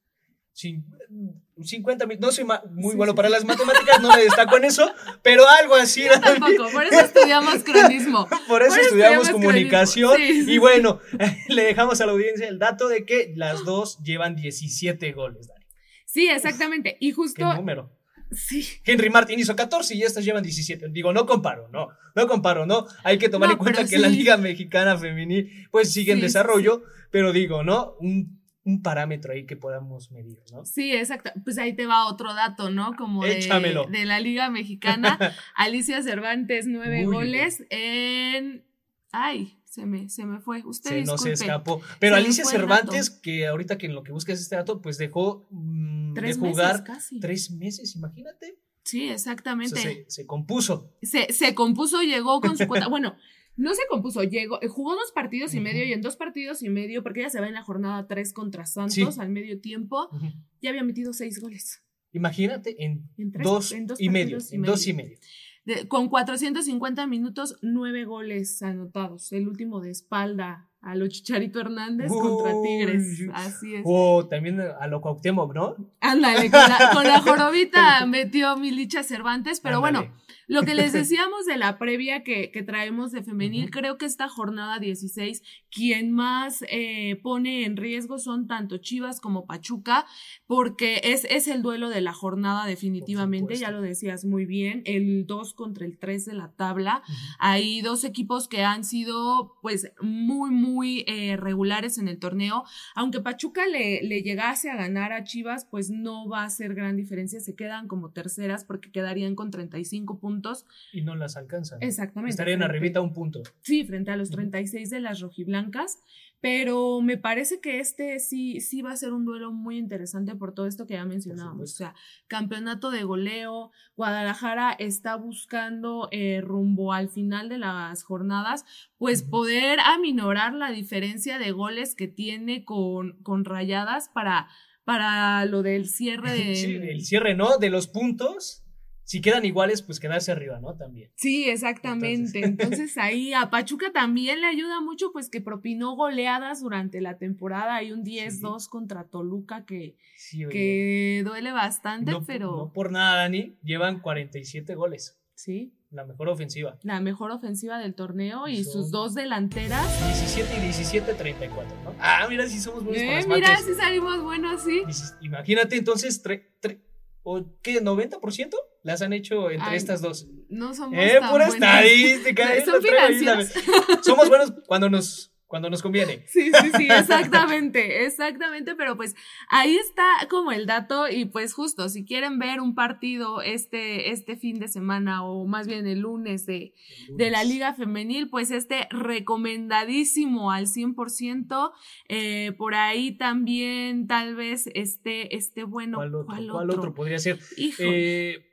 cincuenta minutos, no soy muy sí, bueno sí. para las matemáticas, no me destaco en eso, pero algo así. Yo tampoco, por eso estudiamos cronismo. por, eso por eso estudiamos, estudiamos comunicación sí, sí, y bueno, le dejamos a la audiencia el dato de que las dos llevan diecisiete goles, Dani. Sí, exactamente. Y justo. ¿Qué número? Sí. Henry Martin hizo catorce y estas llevan diecisiete. Digo, no comparo, no, no comparo, no. Hay que tomar no, en cuenta que sí. la Liga Mexicana Femenil, pues sigue sí, en desarrollo, sí, sí. pero digo, ¿no? Un, un parámetro ahí que podamos medir, ¿no? Sí, exacto. Pues ahí te va otro dato, ¿no? Como de, Échamelo. de la Liga Mexicana. Alicia Cervantes, nueve Uy, goles en. Ay. Se me, se me fue. Usted se disculpe. no se escapó. Pero se Alicia Cervantes, que ahorita que en lo que buscas este dato, pues dejó mmm, de jugar casi. tres meses, imagínate. Sí, exactamente. O sea, se, se compuso. Se, se compuso, llegó con su cuota. Bueno, no se compuso, llegó, jugó dos partidos y uh-huh. medio, y en dos partidos y medio, porque ella se va en la jornada tres contra Santos sí. al medio tiempo, uh-huh. ya había metido seis goles. Imagínate, en, en, tres, dos, en dos y medio. Y en medio. dos y medio. De, con cuatrocientos cincuenta minutos, nueve goles anotados. El último de espalda a lo Chicharito Hernández Uy, contra Tigres. Así es. Oh, también a lo Cuauhtémoc, ¿no? Ándale, con la, con la jorobita metió Milicha Cervantes, pero Ándale. bueno, lo que les decíamos de la previa que, que traemos de femenil, uh-huh. creo que esta jornada dieciséis, quien más eh, pone en riesgo son tanto Chivas como Pachuca, porque es, es el duelo de la jornada definitivamente, ya lo decías muy bien, el dos contra el tres de la tabla. Uh-huh. Hay dos equipos que han sido pues muy, muy eh, regulares en el torneo. Aunque Pachuca le, le llegase a ganar a Chivas, pues no va a ser gran diferencia, se quedan como terceras porque quedarían con treinta y cinco puntos. Y no las alcanzan. Exactamente. Estarían frente, arribita un punto. Sí, frente a los treinta y seis de las rojiblancas. Pero me parece que este sí, sí va a ser un duelo muy interesante por todo esto que ya mencionábamos. O sea, campeonato de goleo, Guadalajara está buscando eh, rumbo al final de las jornadas, pues uh-huh. poder aminorar la diferencia de goles que tiene con, con Rayadas para, para lo del cierre de... Sí, el cierre, ¿no? De los puntos. Si quedan iguales, pues quedarse arriba, ¿no? También. Sí, exactamente. Entonces, Entonces ahí a Pachuca también le ayuda mucho, pues que propinó goleadas durante la temporada. Hay un diez dos sí. contra Toluca que, sí, que duele bastante, no, pero... No por nada, Dani, llevan cuarenta y siete goles. Sí. La mejor ofensiva. La mejor ofensiva del torneo y Son sus dos delanteras. diecisiete y diecisiete, treinta y cuatro, ¿no? Ah, mira, si somos buenos eh, para las Mira, mates. si salimos buenos, sí. Imagínate entonces, tre, tre, ¿o qué? ¿noventa por ciento? Las han hecho entre Ay, estas dos. No somos eh, tan pura buenos. estadística. Son financieros. Somos buenos cuando nos, cuando nos conviene. Sí, sí, sí, exactamente, exactamente, pero pues ahí está como el dato y pues justo, si quieren ver un partido este, este fin de semana o más bien el lunes de, el lunes. de la Liga Femenil, pues este recomendadísimo al cien por ciento, eh, por ahí también tal vez este, este bueno, ¿cuál otro? ¿cuál ¿Cuál otro? otro podría ser? Hijo. Eh,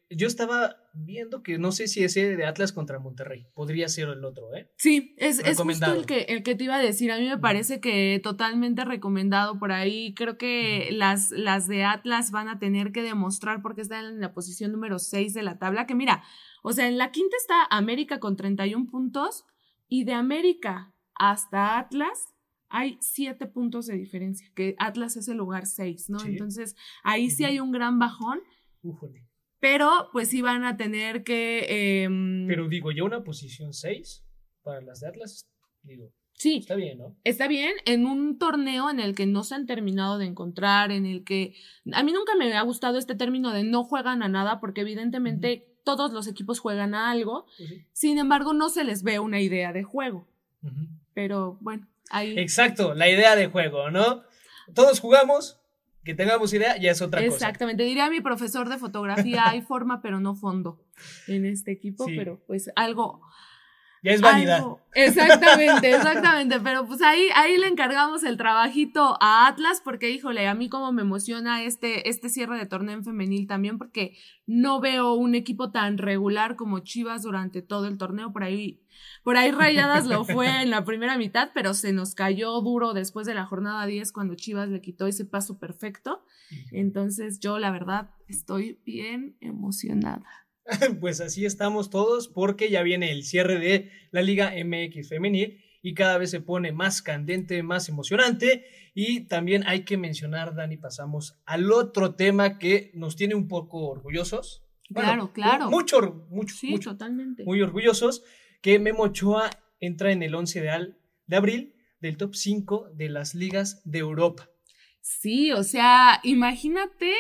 yo estaba viendo que no sé si ese de Atlas contra Monterrey podría ser el otro, ¿eh? Sí, es, es justo el que, el que te iba a decir. A mí me parece que totalmente recomendado por ahí. Creo que las, las de Atlas van a tener que demostrar porque están en la posición número seis de la tabla. Que mira, o sea, en la quinta está América con treinta y un puntos y de América hasta Atlas hay siete puntos de diferencia, que Atlas es el lugar seis, ¿no? Sí. Entonces, ahí uh-huh. sí hay un gran bajón. Ujole. Pero, pues sí van a tener que... Eh, pero digo, ya una posición seis para las de Atlas, digo, sí, está bien, ¿no? Está bien en un torneo en el que no se han terminado de encontrar, en el que... A mí nunca me ha gustado este término de no juegan a nada, porque evidentemente uh-huh. todos los equipos juegan a algo, uh-huh. sin embargo no se les ve una idea de juego. Uh-huh. Pero, bueno, ahí... Exacto, la idea de juego, ¿no? Todos jugamos... Que tengamos idea, ya es otra Exactamente. cosa. Exactamente, diría mi profesor de fotografía, hay forma pero no fondo en este equipo, sí. Pero pues algo... Ya es vanidad. Algo, exactamente, exactamente, pero pues ahí, ahí le encargamos el trabajito a Atlas, porque híjole, a mí como me emociona este, este cierre de torneo en femenil también, porque no veo un equipo tan regular como Chivas durante todo el torneo, por ahí... Por ahí Rayadas lo fue en la primera mitad, pero se nos cayó duro después de la jornada diez cuando Chivas le quitó ese paso perfecto. Entonces yo, la verdad, estoy bien emocionada. Pues así estamos todos porque ya viene el cierre de la Liga M X Femenil y cada vez se pone más candente, más emocionante. Y también hay que mencionar, Dani, pasamos al otro tema que nos tiene un poco orgullosos. Claro, bueno, claro. Mucho, mucho, sí, mucho. Totalmente. Muy orgullosos. Que Memo Ochoa entra en el once de, al, de abril del top cinco de las ligas de Europa. Sí, o sea, imagínate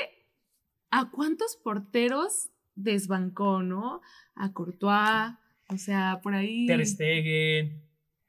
a cuántos porteros desbancó, ¿no? A Courtois, o sea, por ahí... Ter Stegen,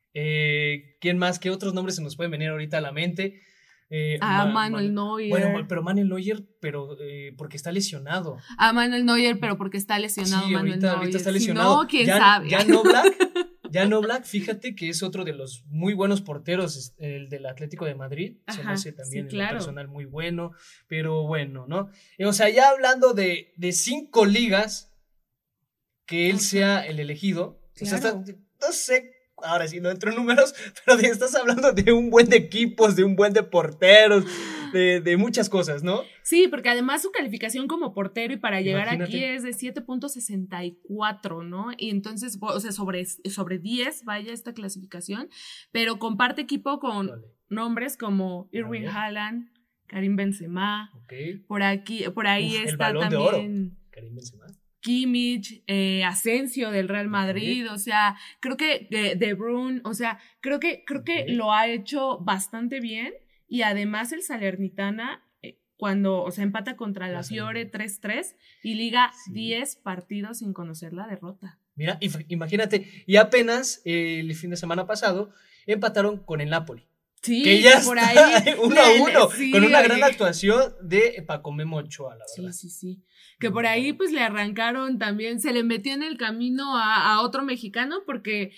eh, ¿quién más? ¿Qué otros nombres se nos pueden venir ahorita a la mente? Eh, a Ma- Manuel Man- Neuer. Bueno, pero Manuel Neuer, pero eh, porque está lesionado. A Manuel Neuer, pero porque está lesionado. Sí, Manuel ahorita, Neuer. ahorita está lesionado. Si no, quién ya, sabe. Ya no Black, ya no Black, fíjate que es otro de los muy buenos porteros, el del Atlético de Madrid. Ajá, se me hace también sí, claro. En lo personal muy bueno, pero bueno, ¿no? O sea, ya hablando de, de cinco ligas, que él Ajá. sea el elegido, claro. O sea, está, no sé. Ahora sí, no entro en números, pero de, estás hablando de un buen de equipos, de un buen de porteros, de, de muchas cosas, ¿no? Sí, porque además su calificación como portero y para llegar Imagínate. Aquí es de siete punto sesenta y cuatro, ¿no? Y entonces, o sea, sobre, sobre diez vaya esta clasificación, pero comparte equipo con vale. nombres como Irving Haaland, Karim Benzema, okay. por aquí, por ahí Uf, está el balón también... de oro. Karim Benzema. Kimmich, eh, Asensio del Real Madrid, okay. o sea, creo que de, de Bruyne, o sea, creo que, creo okay. que lo ha hecho bastante bien y además el Salernitana, eh, cuando, o sea, empata contra la, la Fiore tres tres y liga sí. diez partidos sin conocer la derrota. Mira, imagínate, y apenas eh, el fin de semana pasado empataron con el Napoli. Sí, que ya por está ahí uno a uno, sí, con una oye. gran actuación de Paco Memo Ochoa, la verdad. Sí, sí, sí. Que por ahí pues le arrancaron también, se le metió en el camino a, a otro mexicano porque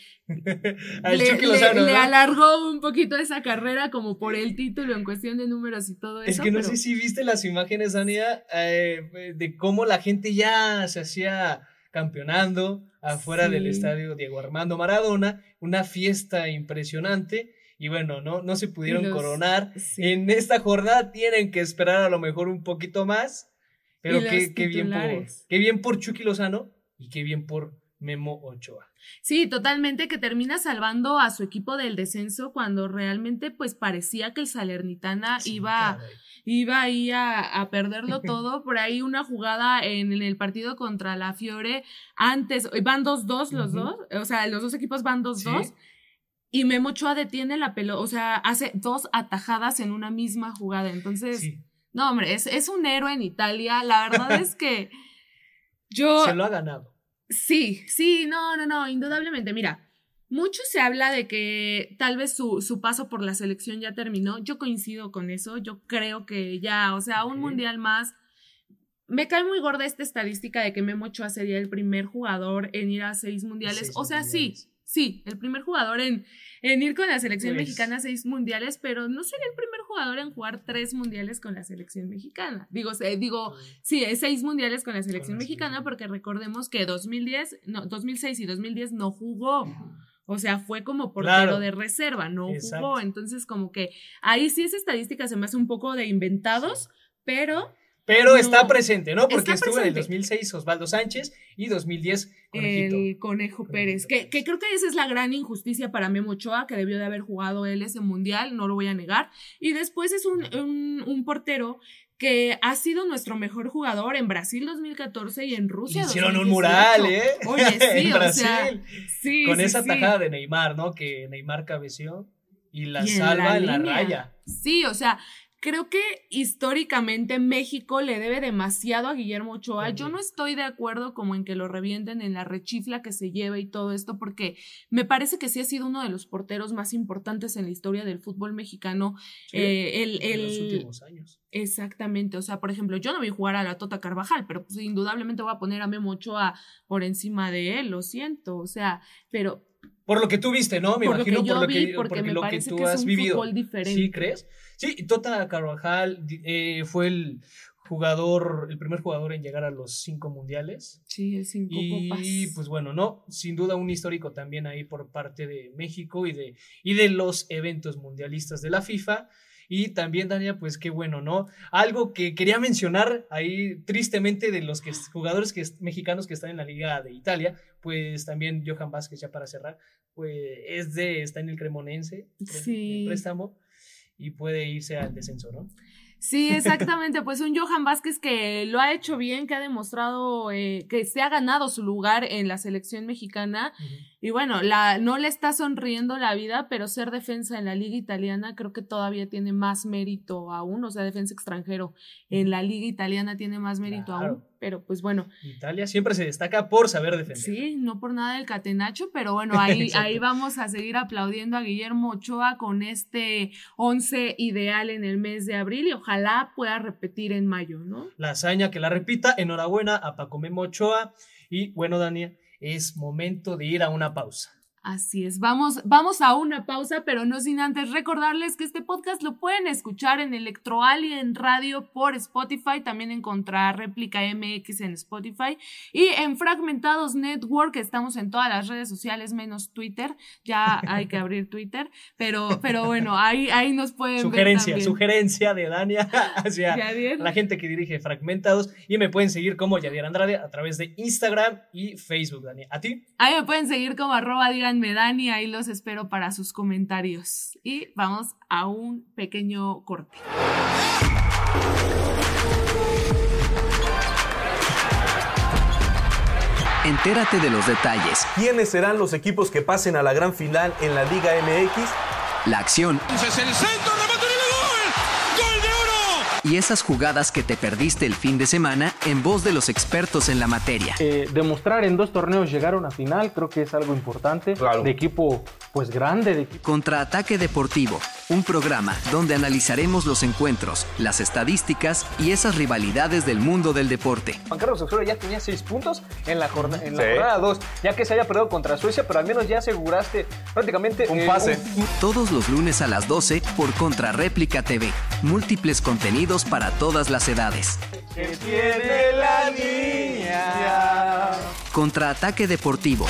Al le, Chucky Lozano, le, ¿no? le alargó un poquito esa carrera como por el título en cuestión de números y todo eso. Es que no pero... sé si viste las imágenes, Ania, eh, de cómo la gente ya se hacía campeonando afuera sí. del estadio Diego Armando Maradona, una fiesta impresionante. Y bueno, no, no se pudieron los, coronar. Sí. En esta jornada tienen que esperar a lo mejor un poquito más. Pero qué, qué, bien por, qué bien por Chucky Lozano y qué bien por Memo Ochoa. Sí, totalmente, que termina salvando a su equipo del descenso cuando realmente pues parecía que el Salernitana sí, iba, iba ahí a, a perderlo todo. Por ahí una jugada en, en el partido contra la Fiore, antes, van dos dos los uh-huh. dos, o sea, los dos equipos van dos dos. ¿Sí? Y Memo Ochoa detiene la pelota, o sea, hace dos atajadas en una misma jugada. Entonces, sí. no, hombre, es, es un héroe en Italia. La verdad es que yo... Se lo ha ganado. Sí, sí, no, no, no, indudablemente. Mira, mucho se habla de que tal vez su, su paso por la selección ya terminó. Yo coincido con eso. Yo creo que ya, o sea, un okay. mundial más. Me cae muy gorda esta estadística de que Memo Ochoa sería el primer jugador en ir a seis mundiales. Seis o sea, mundiales. sí. sí, el primer jugador en, en ir con la selección Pues, mexicana a seis mundiales, pero no sería el primer jugador en jugar tres mundiales con la selección mexicana. Digo, se, digo sí, seis mundiales con la selección Con la mexicana, selección. porque recordemos que dos mil diez, no, dos mil seis y dos mil diez no jugó. O sea, fue como portero Claro. de reserva, no Exacto. jugó. Entonces, como que ahí sí esa estadística se me hace un poco de inventados, pero Pero No, está presente, ¿no? Porque está estuvo en el presente. dos mil seis Osvaldo Sánchez y dos mil diez Conejito. el Conejo Pérez, que, que creo que esa es la gran injusticia para Memo Ochoa, que debió de haber jugado él ese mundial, no lo voy a negar. Y después es un, un, un portero que ha sido nuestro mejor jugador en Brasil dos mil catorce y en Rusia Hicieron dos un mil mural, dieciocho. ¿eh? Oye, sí, en o Brasil. sea, sí, Con sí, esa sí. tajada de Neymar, ¿no? Que Neymar cabeció y la Y en salva la en la línea. raya. Sí, o sea, creo que históricamente México le debe demasiado a Guillermo Ochoa. También. Yo no estoy de acuerdo como en que lo revienten en la rechifla que se lleva y todo esto, porque me parece que sí ha sido uno de los porteros más importantes en la historia del fútbol mexicano. Sí, Eh, el, en el- los últimos años. Exactamente, o sea, por ejemplo, yo no vi jugar a la Tota Carvajal, pero pues indudablemente voy a poner a Memo Ochoa por encima de él, lo siento, o sea, pero Por lo que tú viste, ¿no? Me por lo que imagino yo por lo vi, que, porque porque me lo que parece tú que es has un vivido. fútbol diferente. ¿Sí crees? Sí, Tota Carvajal eh, fue el jugador, el primer jugador en llegar a los cinco mundiales. Sí, el cinco copas. Y pues bueno, no, sin duda un histórico también ahí por parte de México y de, y de los eventos mundialistas de la FIFA. Y también, Dania, pues qué bueno, ¿no? Algo que quería mencionar ahí tristemente de los que, jugadores que, mexicanos que están en la Liga de Italia, pues también Johan Vázquez, ya para cerrar, pues es de, está en el Cremonense, Sí. en préstamo, y puede irse al descenso, ¿no? Sí, exactamente, pues un Johan Vázquez que lo ha hecho bien, que ha demostrado eh, que se ha ganado su lugar en la selección mexicana. Uh-huh. Y bueno, la, no le está sonriendo la vida, pero ser defensa en la liga italiana creo que todavía tiene más mérito aún, o sea, defensa extranjero en la liga italiana tiene más mérito Claro. aún, pero pues bueno. Italia siempre se destaca por saber defender. Sí, no por nada el catenacho, pero bueno, ahí, ahí vamos a seguir aplaudiendo a Guillermo Ochoa con este once ideal en el mes de abril y ojalá pueda repetir en mayo, ¿no? La hazaña que la repita, enhorabuena a Paco Memo Ochoa y bueno, Dania, es momento de ir a una pausa. Así es, vamos, vamos a una pausa, pero no sin antes recordarles que este podcast lo pueden escuchar en Electroalien Radio por Spotify, también en Contrarréplica M X en Spotify y en Fragmentados Network, estamos en todas las redes sociales menos Twitter, ya hay que abrir Twitter, pero, pero bueno, ahí, ahí nos pueden Sugerencia, ver también. sugerencia de Dania hacia Yadier. la gente que dirige Fragmentados y me pueden seguir como Yadier Andrade a través de Instagram y Facebook, Dania. ¿A ti? Ahí me pueden seguir como arroba díganme Dani, ahí los espero para sus comentarios. Y vamos a un pequeño corte. Entérate de los detalles, ¿Quiénes serán los equipos que pasen a la gran final en la Liga M X? la acción Entonces el centro, remate y gol. ¡Gol de oro! y esas jugadas que te perdiste el fin de semana en voz de los expertos en la materia. Eh, demostrar en dos torneos llegar a una final, creo que es algo importante. Claro. De equipo, pues grande, de equipo. Contraataque Deportivo, un programa donde analizaremos los encuentros, las estadísticas y esas rivalidades del mundo del deporte. Juan Carlos Osorio ya tenía seis puntos en la, jornada, en la Sí. jornada dos, ya que se haya perdido contra Suecia, pero al menos ya aseguraste prácticamente Un eh, pase. un- Todos los lunes a las doce por Contrarréplica T V. Múltiples contenidos para todas las edades. que tiene la niña. Contraataque Deportivo.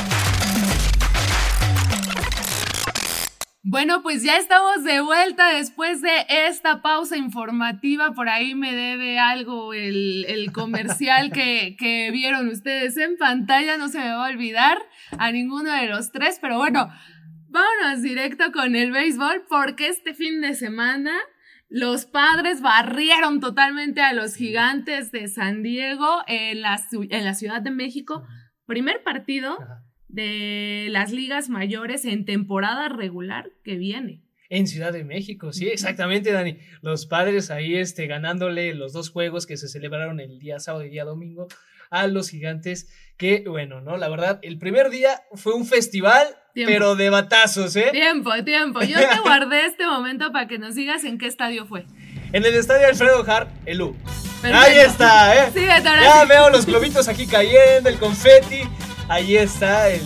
Bueno, pues ya estamos de vuelta después de esta pausa informativa. Por ahí me debe algo el, el comercial que, que vieron ustedes en pantalla. No se me va a olvidar a ninguno de los tres, pero bueno, vámonos directo con el béisbol porque este fin de semana los Padres barrieron totalmente a los Gigantes de San Diego en la, ci- en la Ciudad de México. Primer partido Ajá. de las ligas mayores en temporada regular que viene. En Ciudad de México, sí, exactamente, Dani. Los Padres ahí este, ganándole los dos juegos que se celebraron el día sábado y día domingo a los Gigantes, que bueno, ¿no? La verdad, el primer día fue un festival, Tiempo. pero de batazos, ¿eh? Tiempo, tiempo. Yo te guardé este momento para que nos digas en qué estadio fue. En el estadio Alfredo Hart, el U. Perfecto. Ahí está, ¿eh? Síguete, ahora Ya sí. veo los globitos aquí cayendo, el confeti. Ahí está el,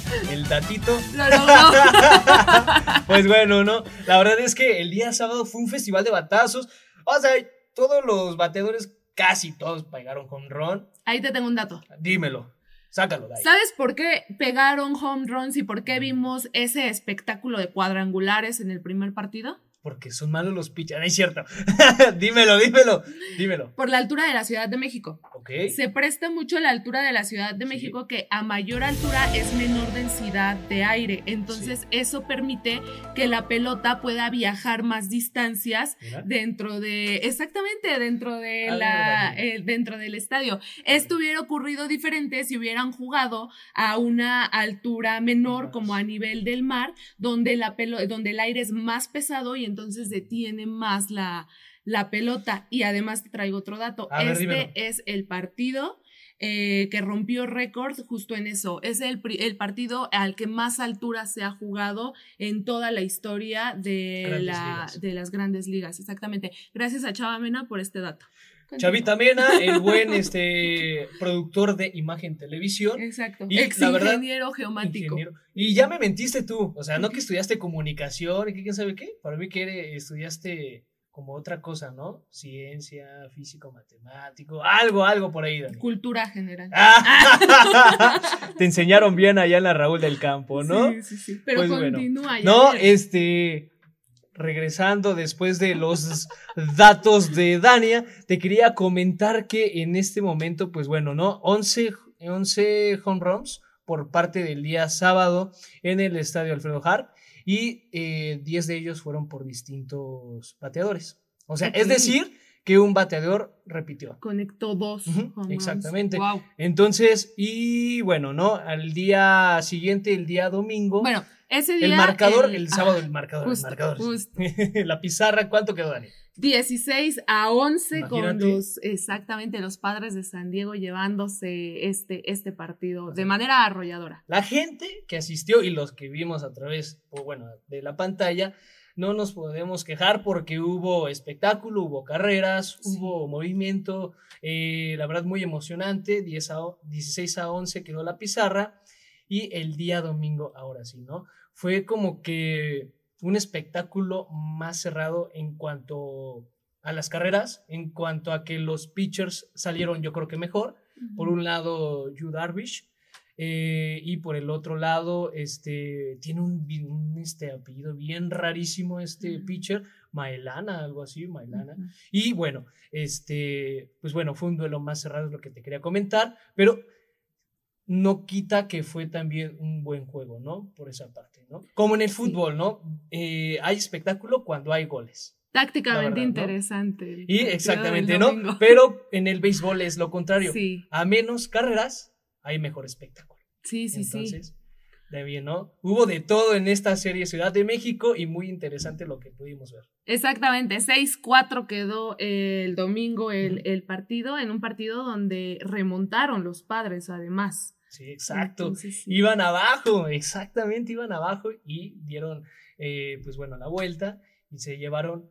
el datito. Lo logró. Pues bueno, ¿no? La verdad es que el día sábado fue un festival de batazos. O sea, todos los bateadores, casi todos pegaron home run. Ahí te tengo un dato. Dímelo, sácalo de ahí. ¿Sabes por qué pegaron home runs y por qué vimos ese espectáculo de cuadrangulares en el primer partido? Porque son malos los pitchers. No es cierto. dímelo, dímelo, dímelo. Por la altura de la Ciudad de México. Ok. Se presta mucho la altura de la Ciudad de México, sí, que a mayor altura es menor densidad de aire. Entonces, sí, eso permite que la pelota pueda viajar más distancias. ¿Mira? dentro de, exactamente, dentro de ah, la, eh, dentro del estadio. Esto hubiera ocurrido diferente si hubieran jugado a una altura menor, como a nivel del mar, donde la pelo, donde el aire es más pesado y entonces detiene más la, la pelota. Y además te traigo otro dato. A este ver, es el partido eh, que rompió récord justo en eso. Es el, el partido al que más altura se ha jugado en toda la historia de, la, de las grandes ligas. Exactamente. Gracias a Chava Mena por este dato. Chavita Mena, el buen este productor de imagen televisión. Exacto. Y ex la verdad, ingeniero geomático. Ingeniero. Y ya me mentiste tú, o sea, no que estudiaste comunicación y que quién sabe qué. Para mí que estudiaste como otra cosa, ¿no? Ciencia, físico, matemático, algo, algo por ahí, Dani. Cultura general. Te enseñaron bien allá en la Raúl del Campo, ¿no? Sí, sí, sí. Pero pues continúa. Bueno. No, este... Regresando después de los datos de Dania, te quería comentar que en este momento, pues bueno, ¿no? once, once home runs por parte del día sábado en el estadio Alfredo Harp y eh, diez de ellos fueron por distintos bateadores. O sea, okay, es decir, que un bateador repitió. Conectó dos. Uh-huh, exactamente. Wow. Entonces, y bueno, ¿no? Al día siguiente, el día domingo. Bueno, ese día. El marcador, el, el sábado, ah, el marcador, justo, el marcador. Justo. La pizarra, ¿cuánto quedó, Dani? dieciséis a once. Imagínate. Con los, exactamente, los Padres de San Diego llevándose este, este partido de manera arrolladora. La gente que asistió y los que vimos a través, pues, bueno, de la pantalla, no nos podemos quejar porque hubo espectáculo, hubo carreras, sí, hubo movimiento, eh, la verdad muy emocionante, diez a, dieciséis a once quedó la pizarra y el día domingo, ahora sí, ¿no? Fue como que un espectáculo más cerrado en cuanto a las carreras, en cuanto a que los pitchers salieron yo creo que mejor, uh-huh. Por un lado Yu Darvish, Eh, y por el otro lado, este, tiene un, un este, apellido bien rarísimo este uh-huh. pitcher, Maelana, algo así, Maelana. Uh-huh. Y bueno, este, pues bueno, fue un duelo más cerrado, es lo que te quería comentar, pero no quita que fue también un buen juego, ¿no? Por esa parte, ¿no? Como en el fútbol, sí. ¿no? Eh, hay espectáculo cuando hay goles. Tácticamente verdad, interesante. ¿no? Y exactamente, ¿no? Pero en el béisbol es lo contrario. Sí. A menos carreras, hay mejor espectáculo. Sí, sí, Entonces, sí. De bien, ¿no? Hubo de todo en esta serie Ciudad de México y muy interesante lo que pudimos ver. Exactamente, seis cuatro quedó el domingo el, el partido, en un partido donde remontaron los Padres además. Sí, exacto. Entonces, sí. Iban abajo, exactamente, iban abajo y dieron, eh, pues bueno, la vuelta y se llevaron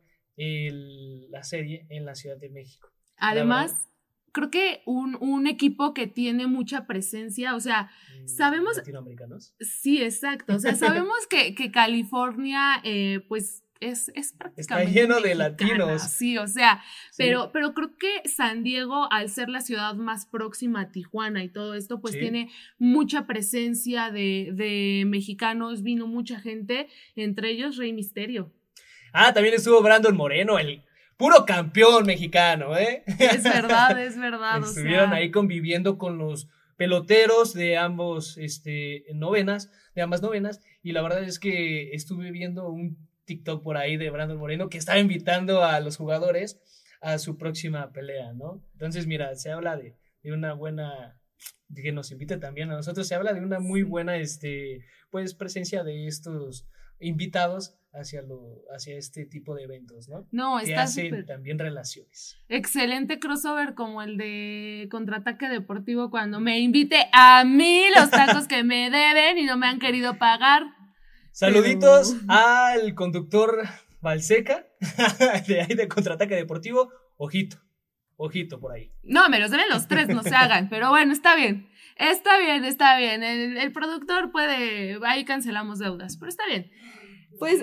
el, la serie en la Ciudad de México. Además, creo que un, un equipo que tiene mucha presencia, o sea, sabemos... ¿Latinoamericanos? Sí, exacto, o sea, sabemos que, que California, eh, pues, es, es prácticamente está lleno mexicana, de latinos. Sí, o sea, sí. pero, pero creo que San Diego, al ser la ciudad más próxima a Tijuana y todo esto, pues sí. tiene mucha presencia de, de mexicanos, vino mucha gente, entre ellos Rey Misterio. Ah, también estuvo Brandon Moreno, el... puro campeón mexicano, ¿eh? Es verdad, es verdad. Estuvieron o sea... ahí conviviendo con los peloteros de ambos este, novenas, de ambas novenas, y la verdad es que estuve viendo un TikTok por ahí de Brandon Moreno que estaba invitando a los jugadores a su próxima pelea, ¿no? Entonces, mira, se habla de, de una buena, de que nos invite también a nosotros, se habla de una muy buena, este, pues, presencia de estos invitados hacia lo hacia este tipo de eventos, ¿no? No, que está hacen súper. También relaciones. Excelente crossover como el de Contraataque Deportivo cuando me invite a mí los tacos que me deben y no me han querido pagar. Saluditos pero... al conductor Balseca de ahí de Contraataque Deportivo, ojito, ojito por ahí. No, me los deben los tres, no se hagan, pero bueno, está bien. Está bien, está bien. El, el productor puede, ahí cancelamos deudas, pero está bien. Pues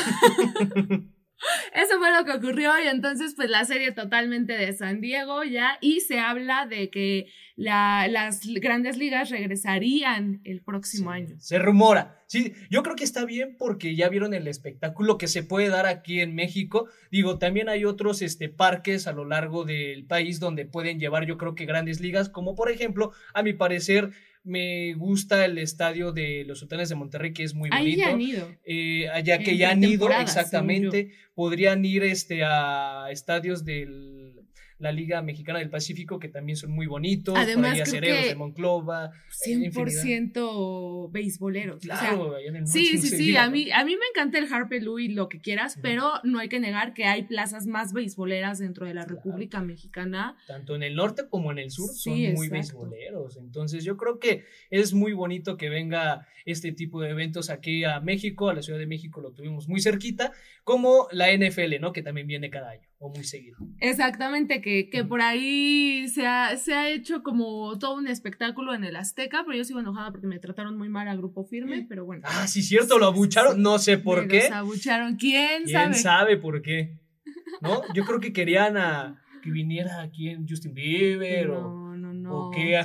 eso... Eso fue lo que ocurrió y entonces pues la serie totalmente de San Diego ya y se habla de que la, las grandes ligas regresarían el próximo sí, año. Se rumora, sí, yo creo que está bien porque ya vieron el espectáculo que se puede dar aquí en México, digo, también hay otros este, parques a lo largo del país donde pueden llevar yo creo que grandes ligas, como por ejemplo, a mi parecer, me gusta el estadio de los Sultanes de Monterrey, que es muy bonito. Ahí ya han ido. Eh, allá que en ya han ido, temporada, exactamente. Podrían ir este, a estadios de la Liga Mexicana del Pacífico, que también son muy bonitos. Además, por ahí Acereros que de Monclova. cien por ciento beisboleros. Claro, o sea, allá en el sí, norte sí, sí. enseguida, A ¿no? mí, a mí me encanta el Harper Louis, lo que quieras, Sí. pero no hay que negar que hay plazas más beisboleras dentro de la Claro. República Mexicana. Tanto en el norte como en el sur Sí, son muy exacto. beisboleros. Entonces yo creo que es muy bonito que venga este tipo de eventos aquí a México, a la Ciudad de México lo tuvimos muy cerquita, como la N F L, ¿no? Que también viene cada año o muy seguido. Exactamente, que, que por ahí se ha, se ha hecho como todo un espectáculo en el Azteca, pero yo sigo enojada porque me trataron muy mal a Grupo Firme, pero bueno. Ah, sí, cierto, lo abucharon, no sé por Me qué. los abucharon, ¿quién, ¿Quién sabe? sabe por qué? ¿No? Yo creo que querían a que viniera aquí en Justin Bieber o, No, no, no. o qué.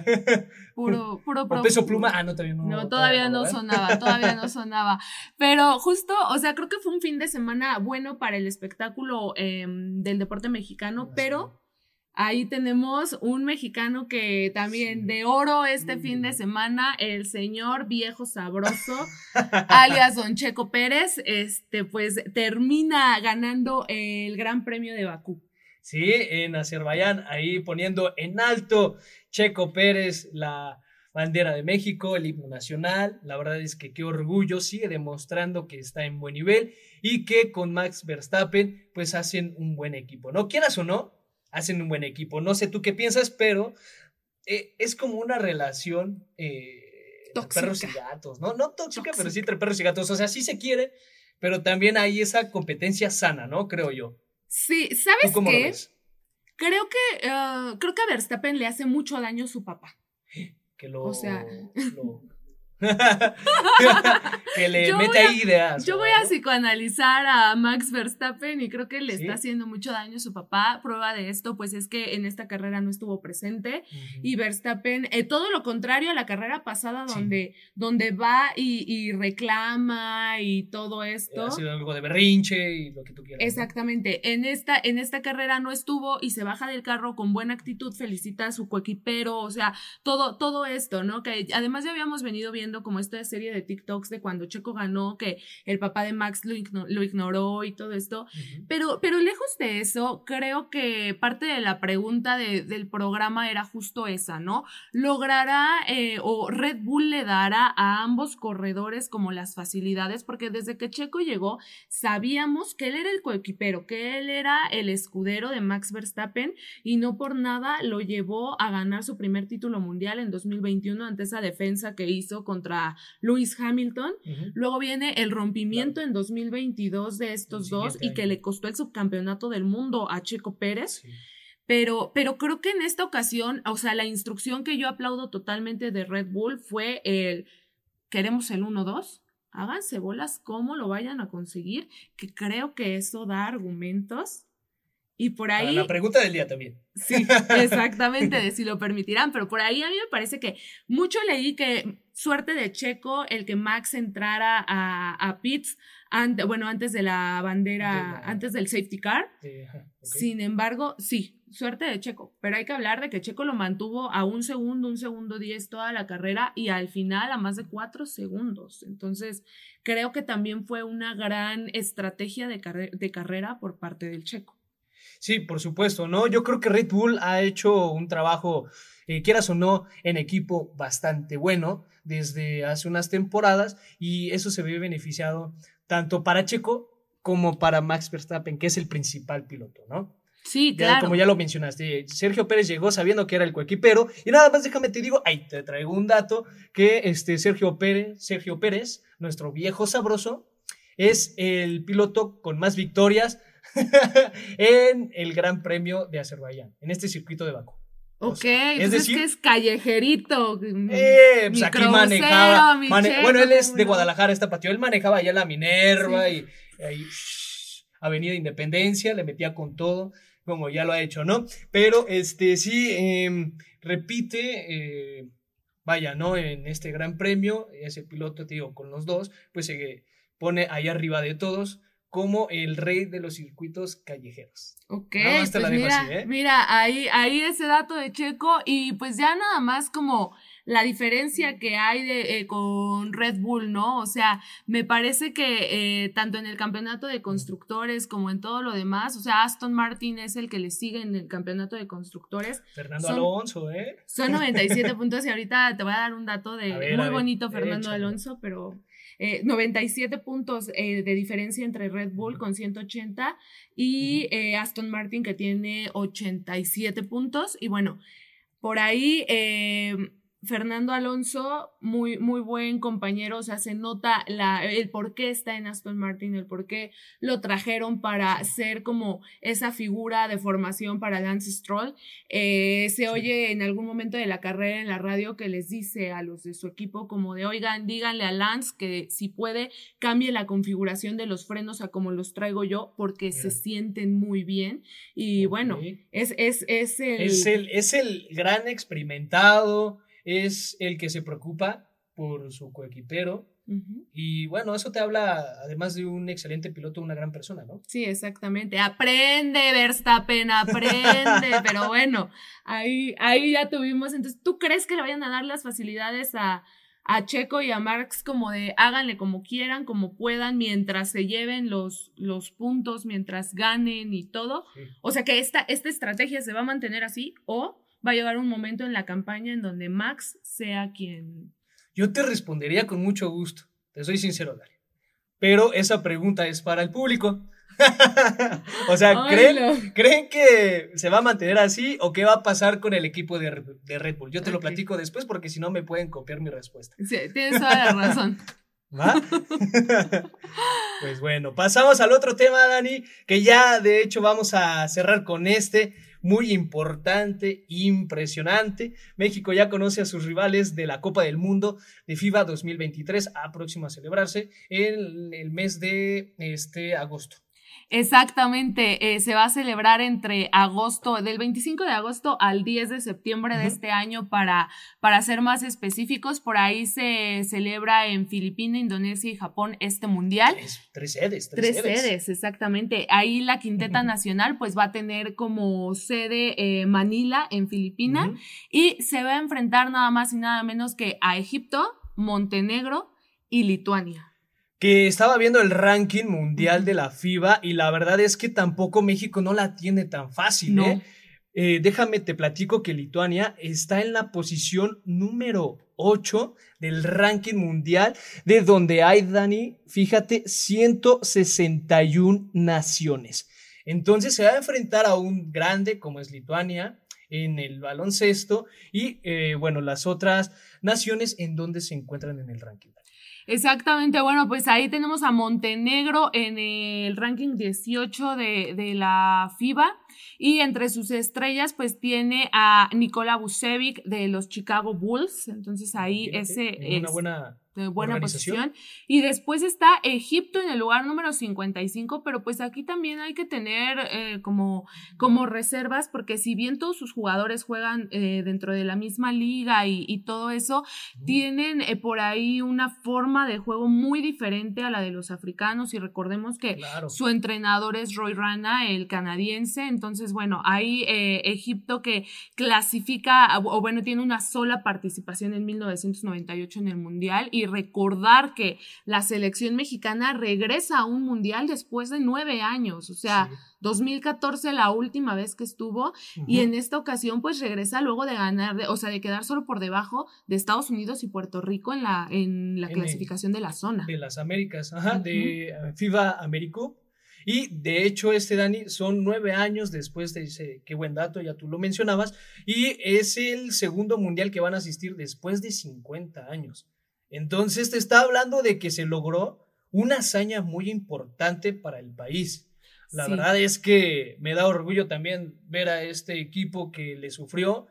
Puro, puro, O puro. Peso Pluma. Ah, no, todavía no. No, todavía no ¿verdad? sonaba, todavía no sonaba. Pero justo, o sea, creo que fue un fin de semana bueno para el espectáculo eh, del deporte mexicano, Así. pero ahí tenemos un mexicano que también Sí. de oro este Mm. fin de semana, el señor viejo sabroso, alias Don Checo Pérez, este, pues termina ganando el Gran Premio de Bakú. Sí, en Azerbaiyán, ahí poniendo en alto Checo Pérez la bandera de México, el himno nacional. La verdad es que qué orgullo, sigue demostrando que está en buen nivel y que con Max Verstappen pues hacen un buen equipo, ¿no? Quieras o no, hacen un buen equipo. No sé tú qué piensas, pero eh, es como una relación eh, entre Tóxica. perros y gatos, ¿no? No tóxica, Tóxica. pero sí entre perros y gatos. O sea, sí se quieren, pero también hay esa competencia sana, ¿no? Creo yo. Sí, ¿Tú ¿sabes cómo lo qué? ves? Creo que, uh, creo que a Verstappen le hace mucho daño su papá. Que lo... O sea- lo- que le Yo mete voy a- ahí ideas. Yo ¿no? voy a psicoanalizar a Max Verstappen y creo que le Sí. está haciendo mucho daño a su papá. Prueba de esto, pues es que en esta carrera no estuvo presente Ujú. y Verstappen, eh, todo lo contrario a la carrera pasada Sí. donde, donde va y, y reclama y todo esto. Hace algo de berrinche y lo que tú quieras. ¿no? Exactamente, en esta, en esta carrera no estuvo y se baja del carro con buena actitud, felicita a su coequipero, o sea, todo, todo esto, ¿no? Que además ya habíamos venido viendo como esta serie de TikToks de cuando Checo ganó, que el papá de Max lo, igno- lo ignoró y todo esto, Ujú. pero, pero lejos de eso, creo que parte de la pregunta de- del programa era justo esa, ¿no? ¿Logrará eh, o Red Bull le dará a ambos corredores como las facilidades? Porque desde que Checo llegó, sabíamos que él era el coequipero, que él era el escudero de Max Verstappen y no por nada lo llevó a ganar su primer título mundial en dos mil veintiuno ante esa defensa que hizo contra Lewis Hamilton. Ujú. Luego viene el rompimiento en dos mil veintidós de estos El dos siguiente y que año. le costó el subcampeonato del mundo a Checo Pérez. Sí. Pero, pero creo que en esta ocasión, o sea, la instrucción que yo aplaudo totalmente de Red Bull fue el queremos el uno dos, háganse bolas cómo lo vayan a conseguir, que creo que eso da argumentos. Y por Para ahí, la pregunta del día también. sí, exactamente, de si lo permitirán, pero por ahí a mí me parece que mucho leí que suerte de Checo el que Max entrara a, a pits, ante, bueno, antes de la bandera, De la- antes del safety car. Eh, ajá, ok. Sin embargo, sí, suerte de Checo, pero hay que hablar de que Checo lo mantuvo a un segundo, un segundo diez toda la carrera y al final a más de cuatro segundos. Entonces, creo que también fue una gran estrategia de, carre- de carrera por parte del Checo. Sí, por supuesto, ¿no? Yo creo que Red Bull ha hecho un trabajo, eh, quieras o no, en equipo bastante bueno desde hace unas temporadas y eso se ve beneficiado tanto para Checo como para Max Verstappen, que es el principal piloto, ¿no? Sí, Ya, claro. como ya lo mencionaste, Sergio Pérez llegó sabiendo que era el coequipero y nada más déjame te digo, ahí te traigo un dato, que este Sergio Pérez, Sergio Pérez, nuestro viejo sabroso, es el piloto con más victorias en el Gran Premio de Azerbaiyán, en este circuito de Bakú. Ok, O sea, entonces es, decir, que es callejerito. Eh, pues aquí manejaba. Mane bueno, él es de Guadalajara, esta patio. Él manejaba allá la Minerva sí. y ahí, Avenida Independencia, le metía con todo, como ya lo ha hecho, ¿no? Pero este sí, eh, repite, eh, vaya, ¿no? En este gran premio, ese piloto, te digo, con los dos, pues se eh, pone ahí arriba de todos como el rey de los circuitos callejeros. Ok, pues mira, así, ¿eh? mira, ahí, ahí ese dato de Checo y pues ya nada más como la diferencia que hay de, eh, con Red Bull, ¿no? O sea, me parece que eh, tanto en el campeonato de constructores como en todo lo demás, o sea, Aston Martin es el que le sigue en el campeonato de constructores. Fernando son, Alonso, ¿eh? Son noventa y siete puntos y ahorita te voy a dar un dato de ver, muy bonito ver, Fernando échale. Alonso, pero... Eh, noventa y siete puntos eh, de diferencia entre Red Bull con ciento ochenta y eh, Aston Martin que tiene ochenta y siete puntos y bueno, por ahí eh, Fernando Alonso, muy, muy buen compañero, o sea, se nota la, el por qué está en Aston Martin, el por qué lo trajeron para ser como esa figura de formación para Lance Stroll. Eh, se sí. oye en algún momento de la carrera en la radio que les dice a los de su equipo como de, oigan, díganle a Lance que si puede, cambie la configuración de los frenos a como los traigo yo, porque yeah. se sienten muy bien. Y okay. bueno, es, es, es el... Es el, es el gran experimentado, es el que se preocupa por su coequipero uh-huh. y bueno, eso te habla además de un excelente piloto, una gran persona, ¿no? Sí, exactamente, aprende Verstappen, aprende, pero bueno, ahí, ahí ya tuvimos, entonces, ¿tú crees que le vayan a dar las facilidades a, a Checo y a Marx como de háganle como quieran, como puedan, mientras se lleven los, los puntos, mientras ganen y todo? Sí. O sea que esta, esta estrategia se va a mantener así o va a llegar un momento en la campaña en donde Max sea quien... Yo te respondería con mucho gusto, te soy sincero, Dani. Pero esa pregunta es para el público. O sea, ¿creen, no. ¿creen que se va a mantener así o qué va a pasar con el equipo de, de Red Bull? Yo te okay. lo platico después porque si no me pueden copiar mi respuesta. Sí, tienes toda la razón. ¿Va? Pues bueno, pasamos al otro tema, Dani, que ya de hecho vamos a cerrar con este... Muy importante, impresionante. México ya conoce a sus rivales de la Copa del Mundo de FIBA dos mil veintitrés, a próximo a celebrarse en el mes de este, agosto. Exactamente, eh, se va a celebrar entre agosto, del veinticinco de agosto al diez de septiembre uh-huh. de este año para, para ser más específicos. Por ahí se celebra en Filipinas, Indonesia y Japón este mundial. Tres, tres sedes. Tres, tres sedes. sedes, exactamente. Ahí la quinteta uh-huh. nacional pues va a tener como sede eh, Manila en Filipinas uh-huh. y se va a enfrentar nada más y nada menos que a Egipto, Montenegro y Lituania. Que estaba viendo el ranking mundial de la FIBA y la verdad es que tampoco México no la tiene tan fácil, ¿no? ¿eh? Eh, déjame te platico que Lituania está en la posición número ocho del ranking mundial, de donde hay, Dani, fíjate, ciento sesenta y una naciones. Entonces se va a enfrentar a un grande como es Lituania en el baloncesto y, eh, bueno, las otras naciones en donde se encuentran en el ranking. Exactamente, bueno, pues ahí tenemos a Montenegro en el ranking dieciocho de, de la FIBA y entre sus estrellas pues tiene a Nikola Vucevic de los Chicago Bulls, entonces ahí Fíjate, ese es una buena, de buena posición. Y después está Egipto en el lugar número cincuenta y cinco, pero pues aquí también hay que tener eh, como, como reservas porque si bien todos sus jugadores juegan eh, dentro de la misma liga y, y todo eso, uh-huh. tienen eh, por ahí una forma de juego muy diferente a la de los africanos y recordemos que claro. su entrenador es Roy Rana, el canadiense, entonces bueno, ahí eh, Egipto que clasifica o bueno, tiene una sola participación en mil novecientos noventa y ocho en el Mundial y recordar que la selección mexicana regresa a un Mundial después de nueve años, o sea, sí. dos mil catorce la última vez que estuvo uh-huh. y en esta ocasión pues regresa luego de ganar, de, o sea, de quedar solo por debajo de Estados Unidos y Puerto Rico en la, en la en clasificación el, de la zona. De las Américas, ajá, uh-huh. de FIBA Americu. Y de hecho este, Dani, son nueve años después de ese, qué buen dato, ya tú lo mencionabas, y es el segundo mundial que van a asistir después de cincuenta años. Entonces te está hablando de que se logró una hazaña muy importante para el país. La sí. verdad es que me da orgullo también ver a este equipo que le sufrió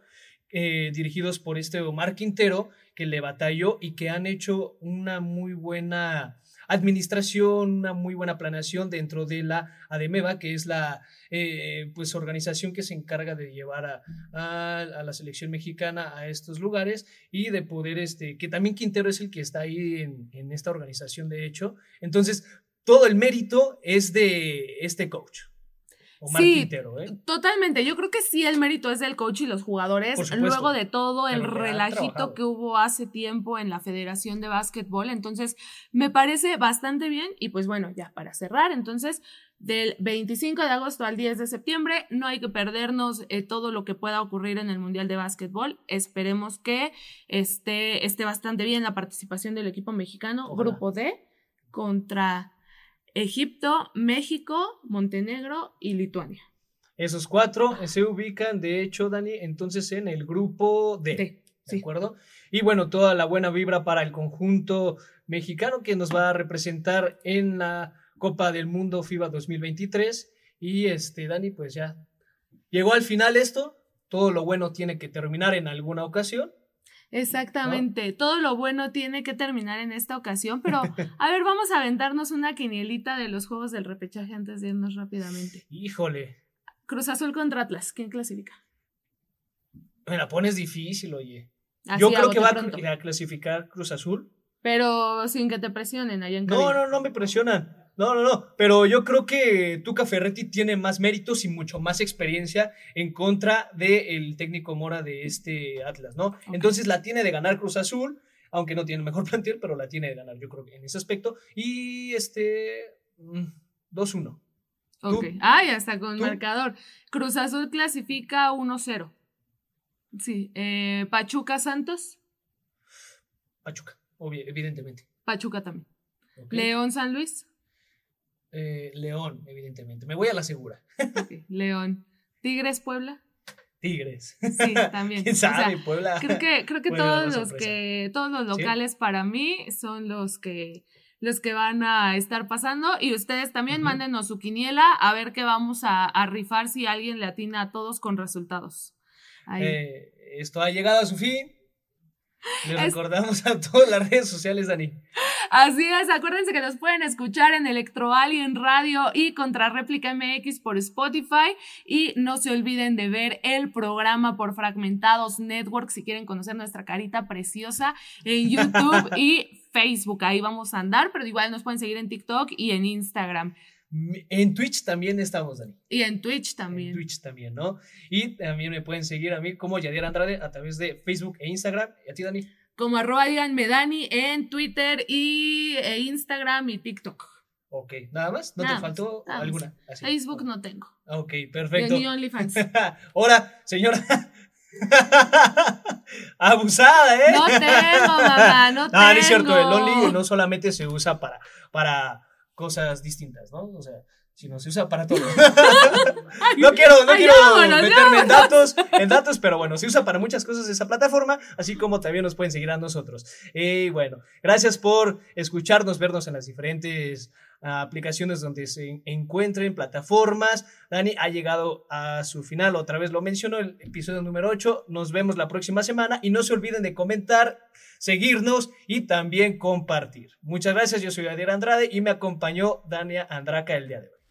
eh, dirigidos por este Omar Quintero, que le batalló y que han hecho una muy buena administración, una muy buena planeación dentro de la ADEMEVA, que es la eh, pues organización que se encarga de llevar a, a, a la selección mexicana a estos lugares, y de poder, este, que también Quintero es el que está ahí en, en esta organización, de hecho. Entonces, todo el mérito es de este coach, Omar sí, Quintero, ¿eh? Totalmente. Yo creo que sí el mérito es del coach y los jugadores, luego de todo el relajito que hubo hace tiempo en la Federación de Básquetbol. Entonces, me parece bastante bien. Y pues bueno, ya para cerrar, entonces, del veinticinco de agosto al diez de septiembre, no hay que perdernos eh, todo lo que pueda ocurrir en el Mundial de Básquetbol. Esperemos que esté, esté bastante bien la participación del equipo mexicano. Ojalá. Grupo D contra Egipto, México, Montenegro y Lituania. Esos cuatro se ubican, de hecho, Dani, entonces en el grupo D. D ¿De sí. acuerdo? Y bueno, toda la buena vibra para el conjunto mexicano que nos va a representar en la Copa del Mundo FIBA dos mil veintitrés. Y este, Dani, pues ya llegó al final esto. Todo lo bueno tiene que terminar en alguna ocasión. Exactamente, ¿no? Todo lo bueno tiene que terminar en esta ocasión, pero a ver, vamos a aventarnos una quinielita de los juegos del repechaje antes de irnos rápidamente. Híjole. Cruz Azul contra Atlas, ¿quién clasifica? Me la pones difícil, oye. Así, Yo creo que va pronto. a clasificar Cruz Azul. Pero sin que te presionen allá en No, cabina. no, no me presionan. No, no, no, pero yo creo que Tuca Ferretti tiene más méritos y mucho más experiencia en contra del técnico Mora de este Atlas, ¿no? Okay. Entonces la tiene de ganar Cruz Azul, aunque no tiene el mejor plantel, pero la tiene de ganar, yo creo que en ese aspecto. Y este, dos uno. Ok, ah, ya está con ¿Tú? marcador. Cruz Azul clasifica uno cero. Sí, eh, Pachuca Santos. Pachuca, obvio, evidentemente. Pachuca también. Okay. León San Luis. Eh, León, evidentemente. Me voy a la segura. Okay. León. Tigres, Puebla. Tigres. Sí, también. ¿Quién sabe, o sea, Puebla? Creo que, creo que todos los que, todos los locales ¿Sí? para mí son los que, los que van a estar pasando. Y ustedes también uh-huh. mándenos su quiniela a ver qué vamos a, a rifar si alguien le atina a todos con resultados. Ahí. Eh, esto ha llegado a su fin. Les es... recordamos a todas las redes sociales, Dani. Así es, acuérdense que nos pueden escuchar en Electro Alien Radio y Contrarréplica M X por Spotify, y no se olviden de ver el programa por Fragmentados Network si quieren conocer nuestra carita preciosa en YouTube y Facebook. Ahí vamos a andar, pero igual nos pueden seguir en TikTok y en Instagram. En Twitch también estamos, Dani. Y en Twitch también. En Twitch también, ¿no? Y también me pueden seguir a mí como Yadier Andrade a través de Facebook e Instagram. ¿Y a ti, Dani? Como arroba díganme Dani en Twitter y e Instagram y TikTok. Ok, ¿nada más? ¿No nada te faltó más, alguna? Así. Facebook no tengo. Ok, perfecto. Ni OnlyFans. Ahora, señora. Abusada, ¿eh? No tengo, mamá, no, no tengo. No, no es cierto. El Only no solamente se usa para, para cosas distintas, ¿no? O sea, sino se usa para todo. no quiero, no ay, quiero vámonos, meterme vámonos. en datos, en datos, pero bueno, se usa para muchas cosas esa plataforma, así como también nos pueden seguir a nosotros. Y bueno, gracias por escucharnos, vernos en las diferentes uh, aplicaciones donde se encuentren, plataformas. Dani ha llegado a su final, otra vez lo mencionó, el episodio número ocho. Nos vemos la próxima semana y no se olviden de comentar, seguirnos y también compartir. Muchas gracias, yo soy Yadier Andrade y me acompañó Dania Andraca el día de hoy.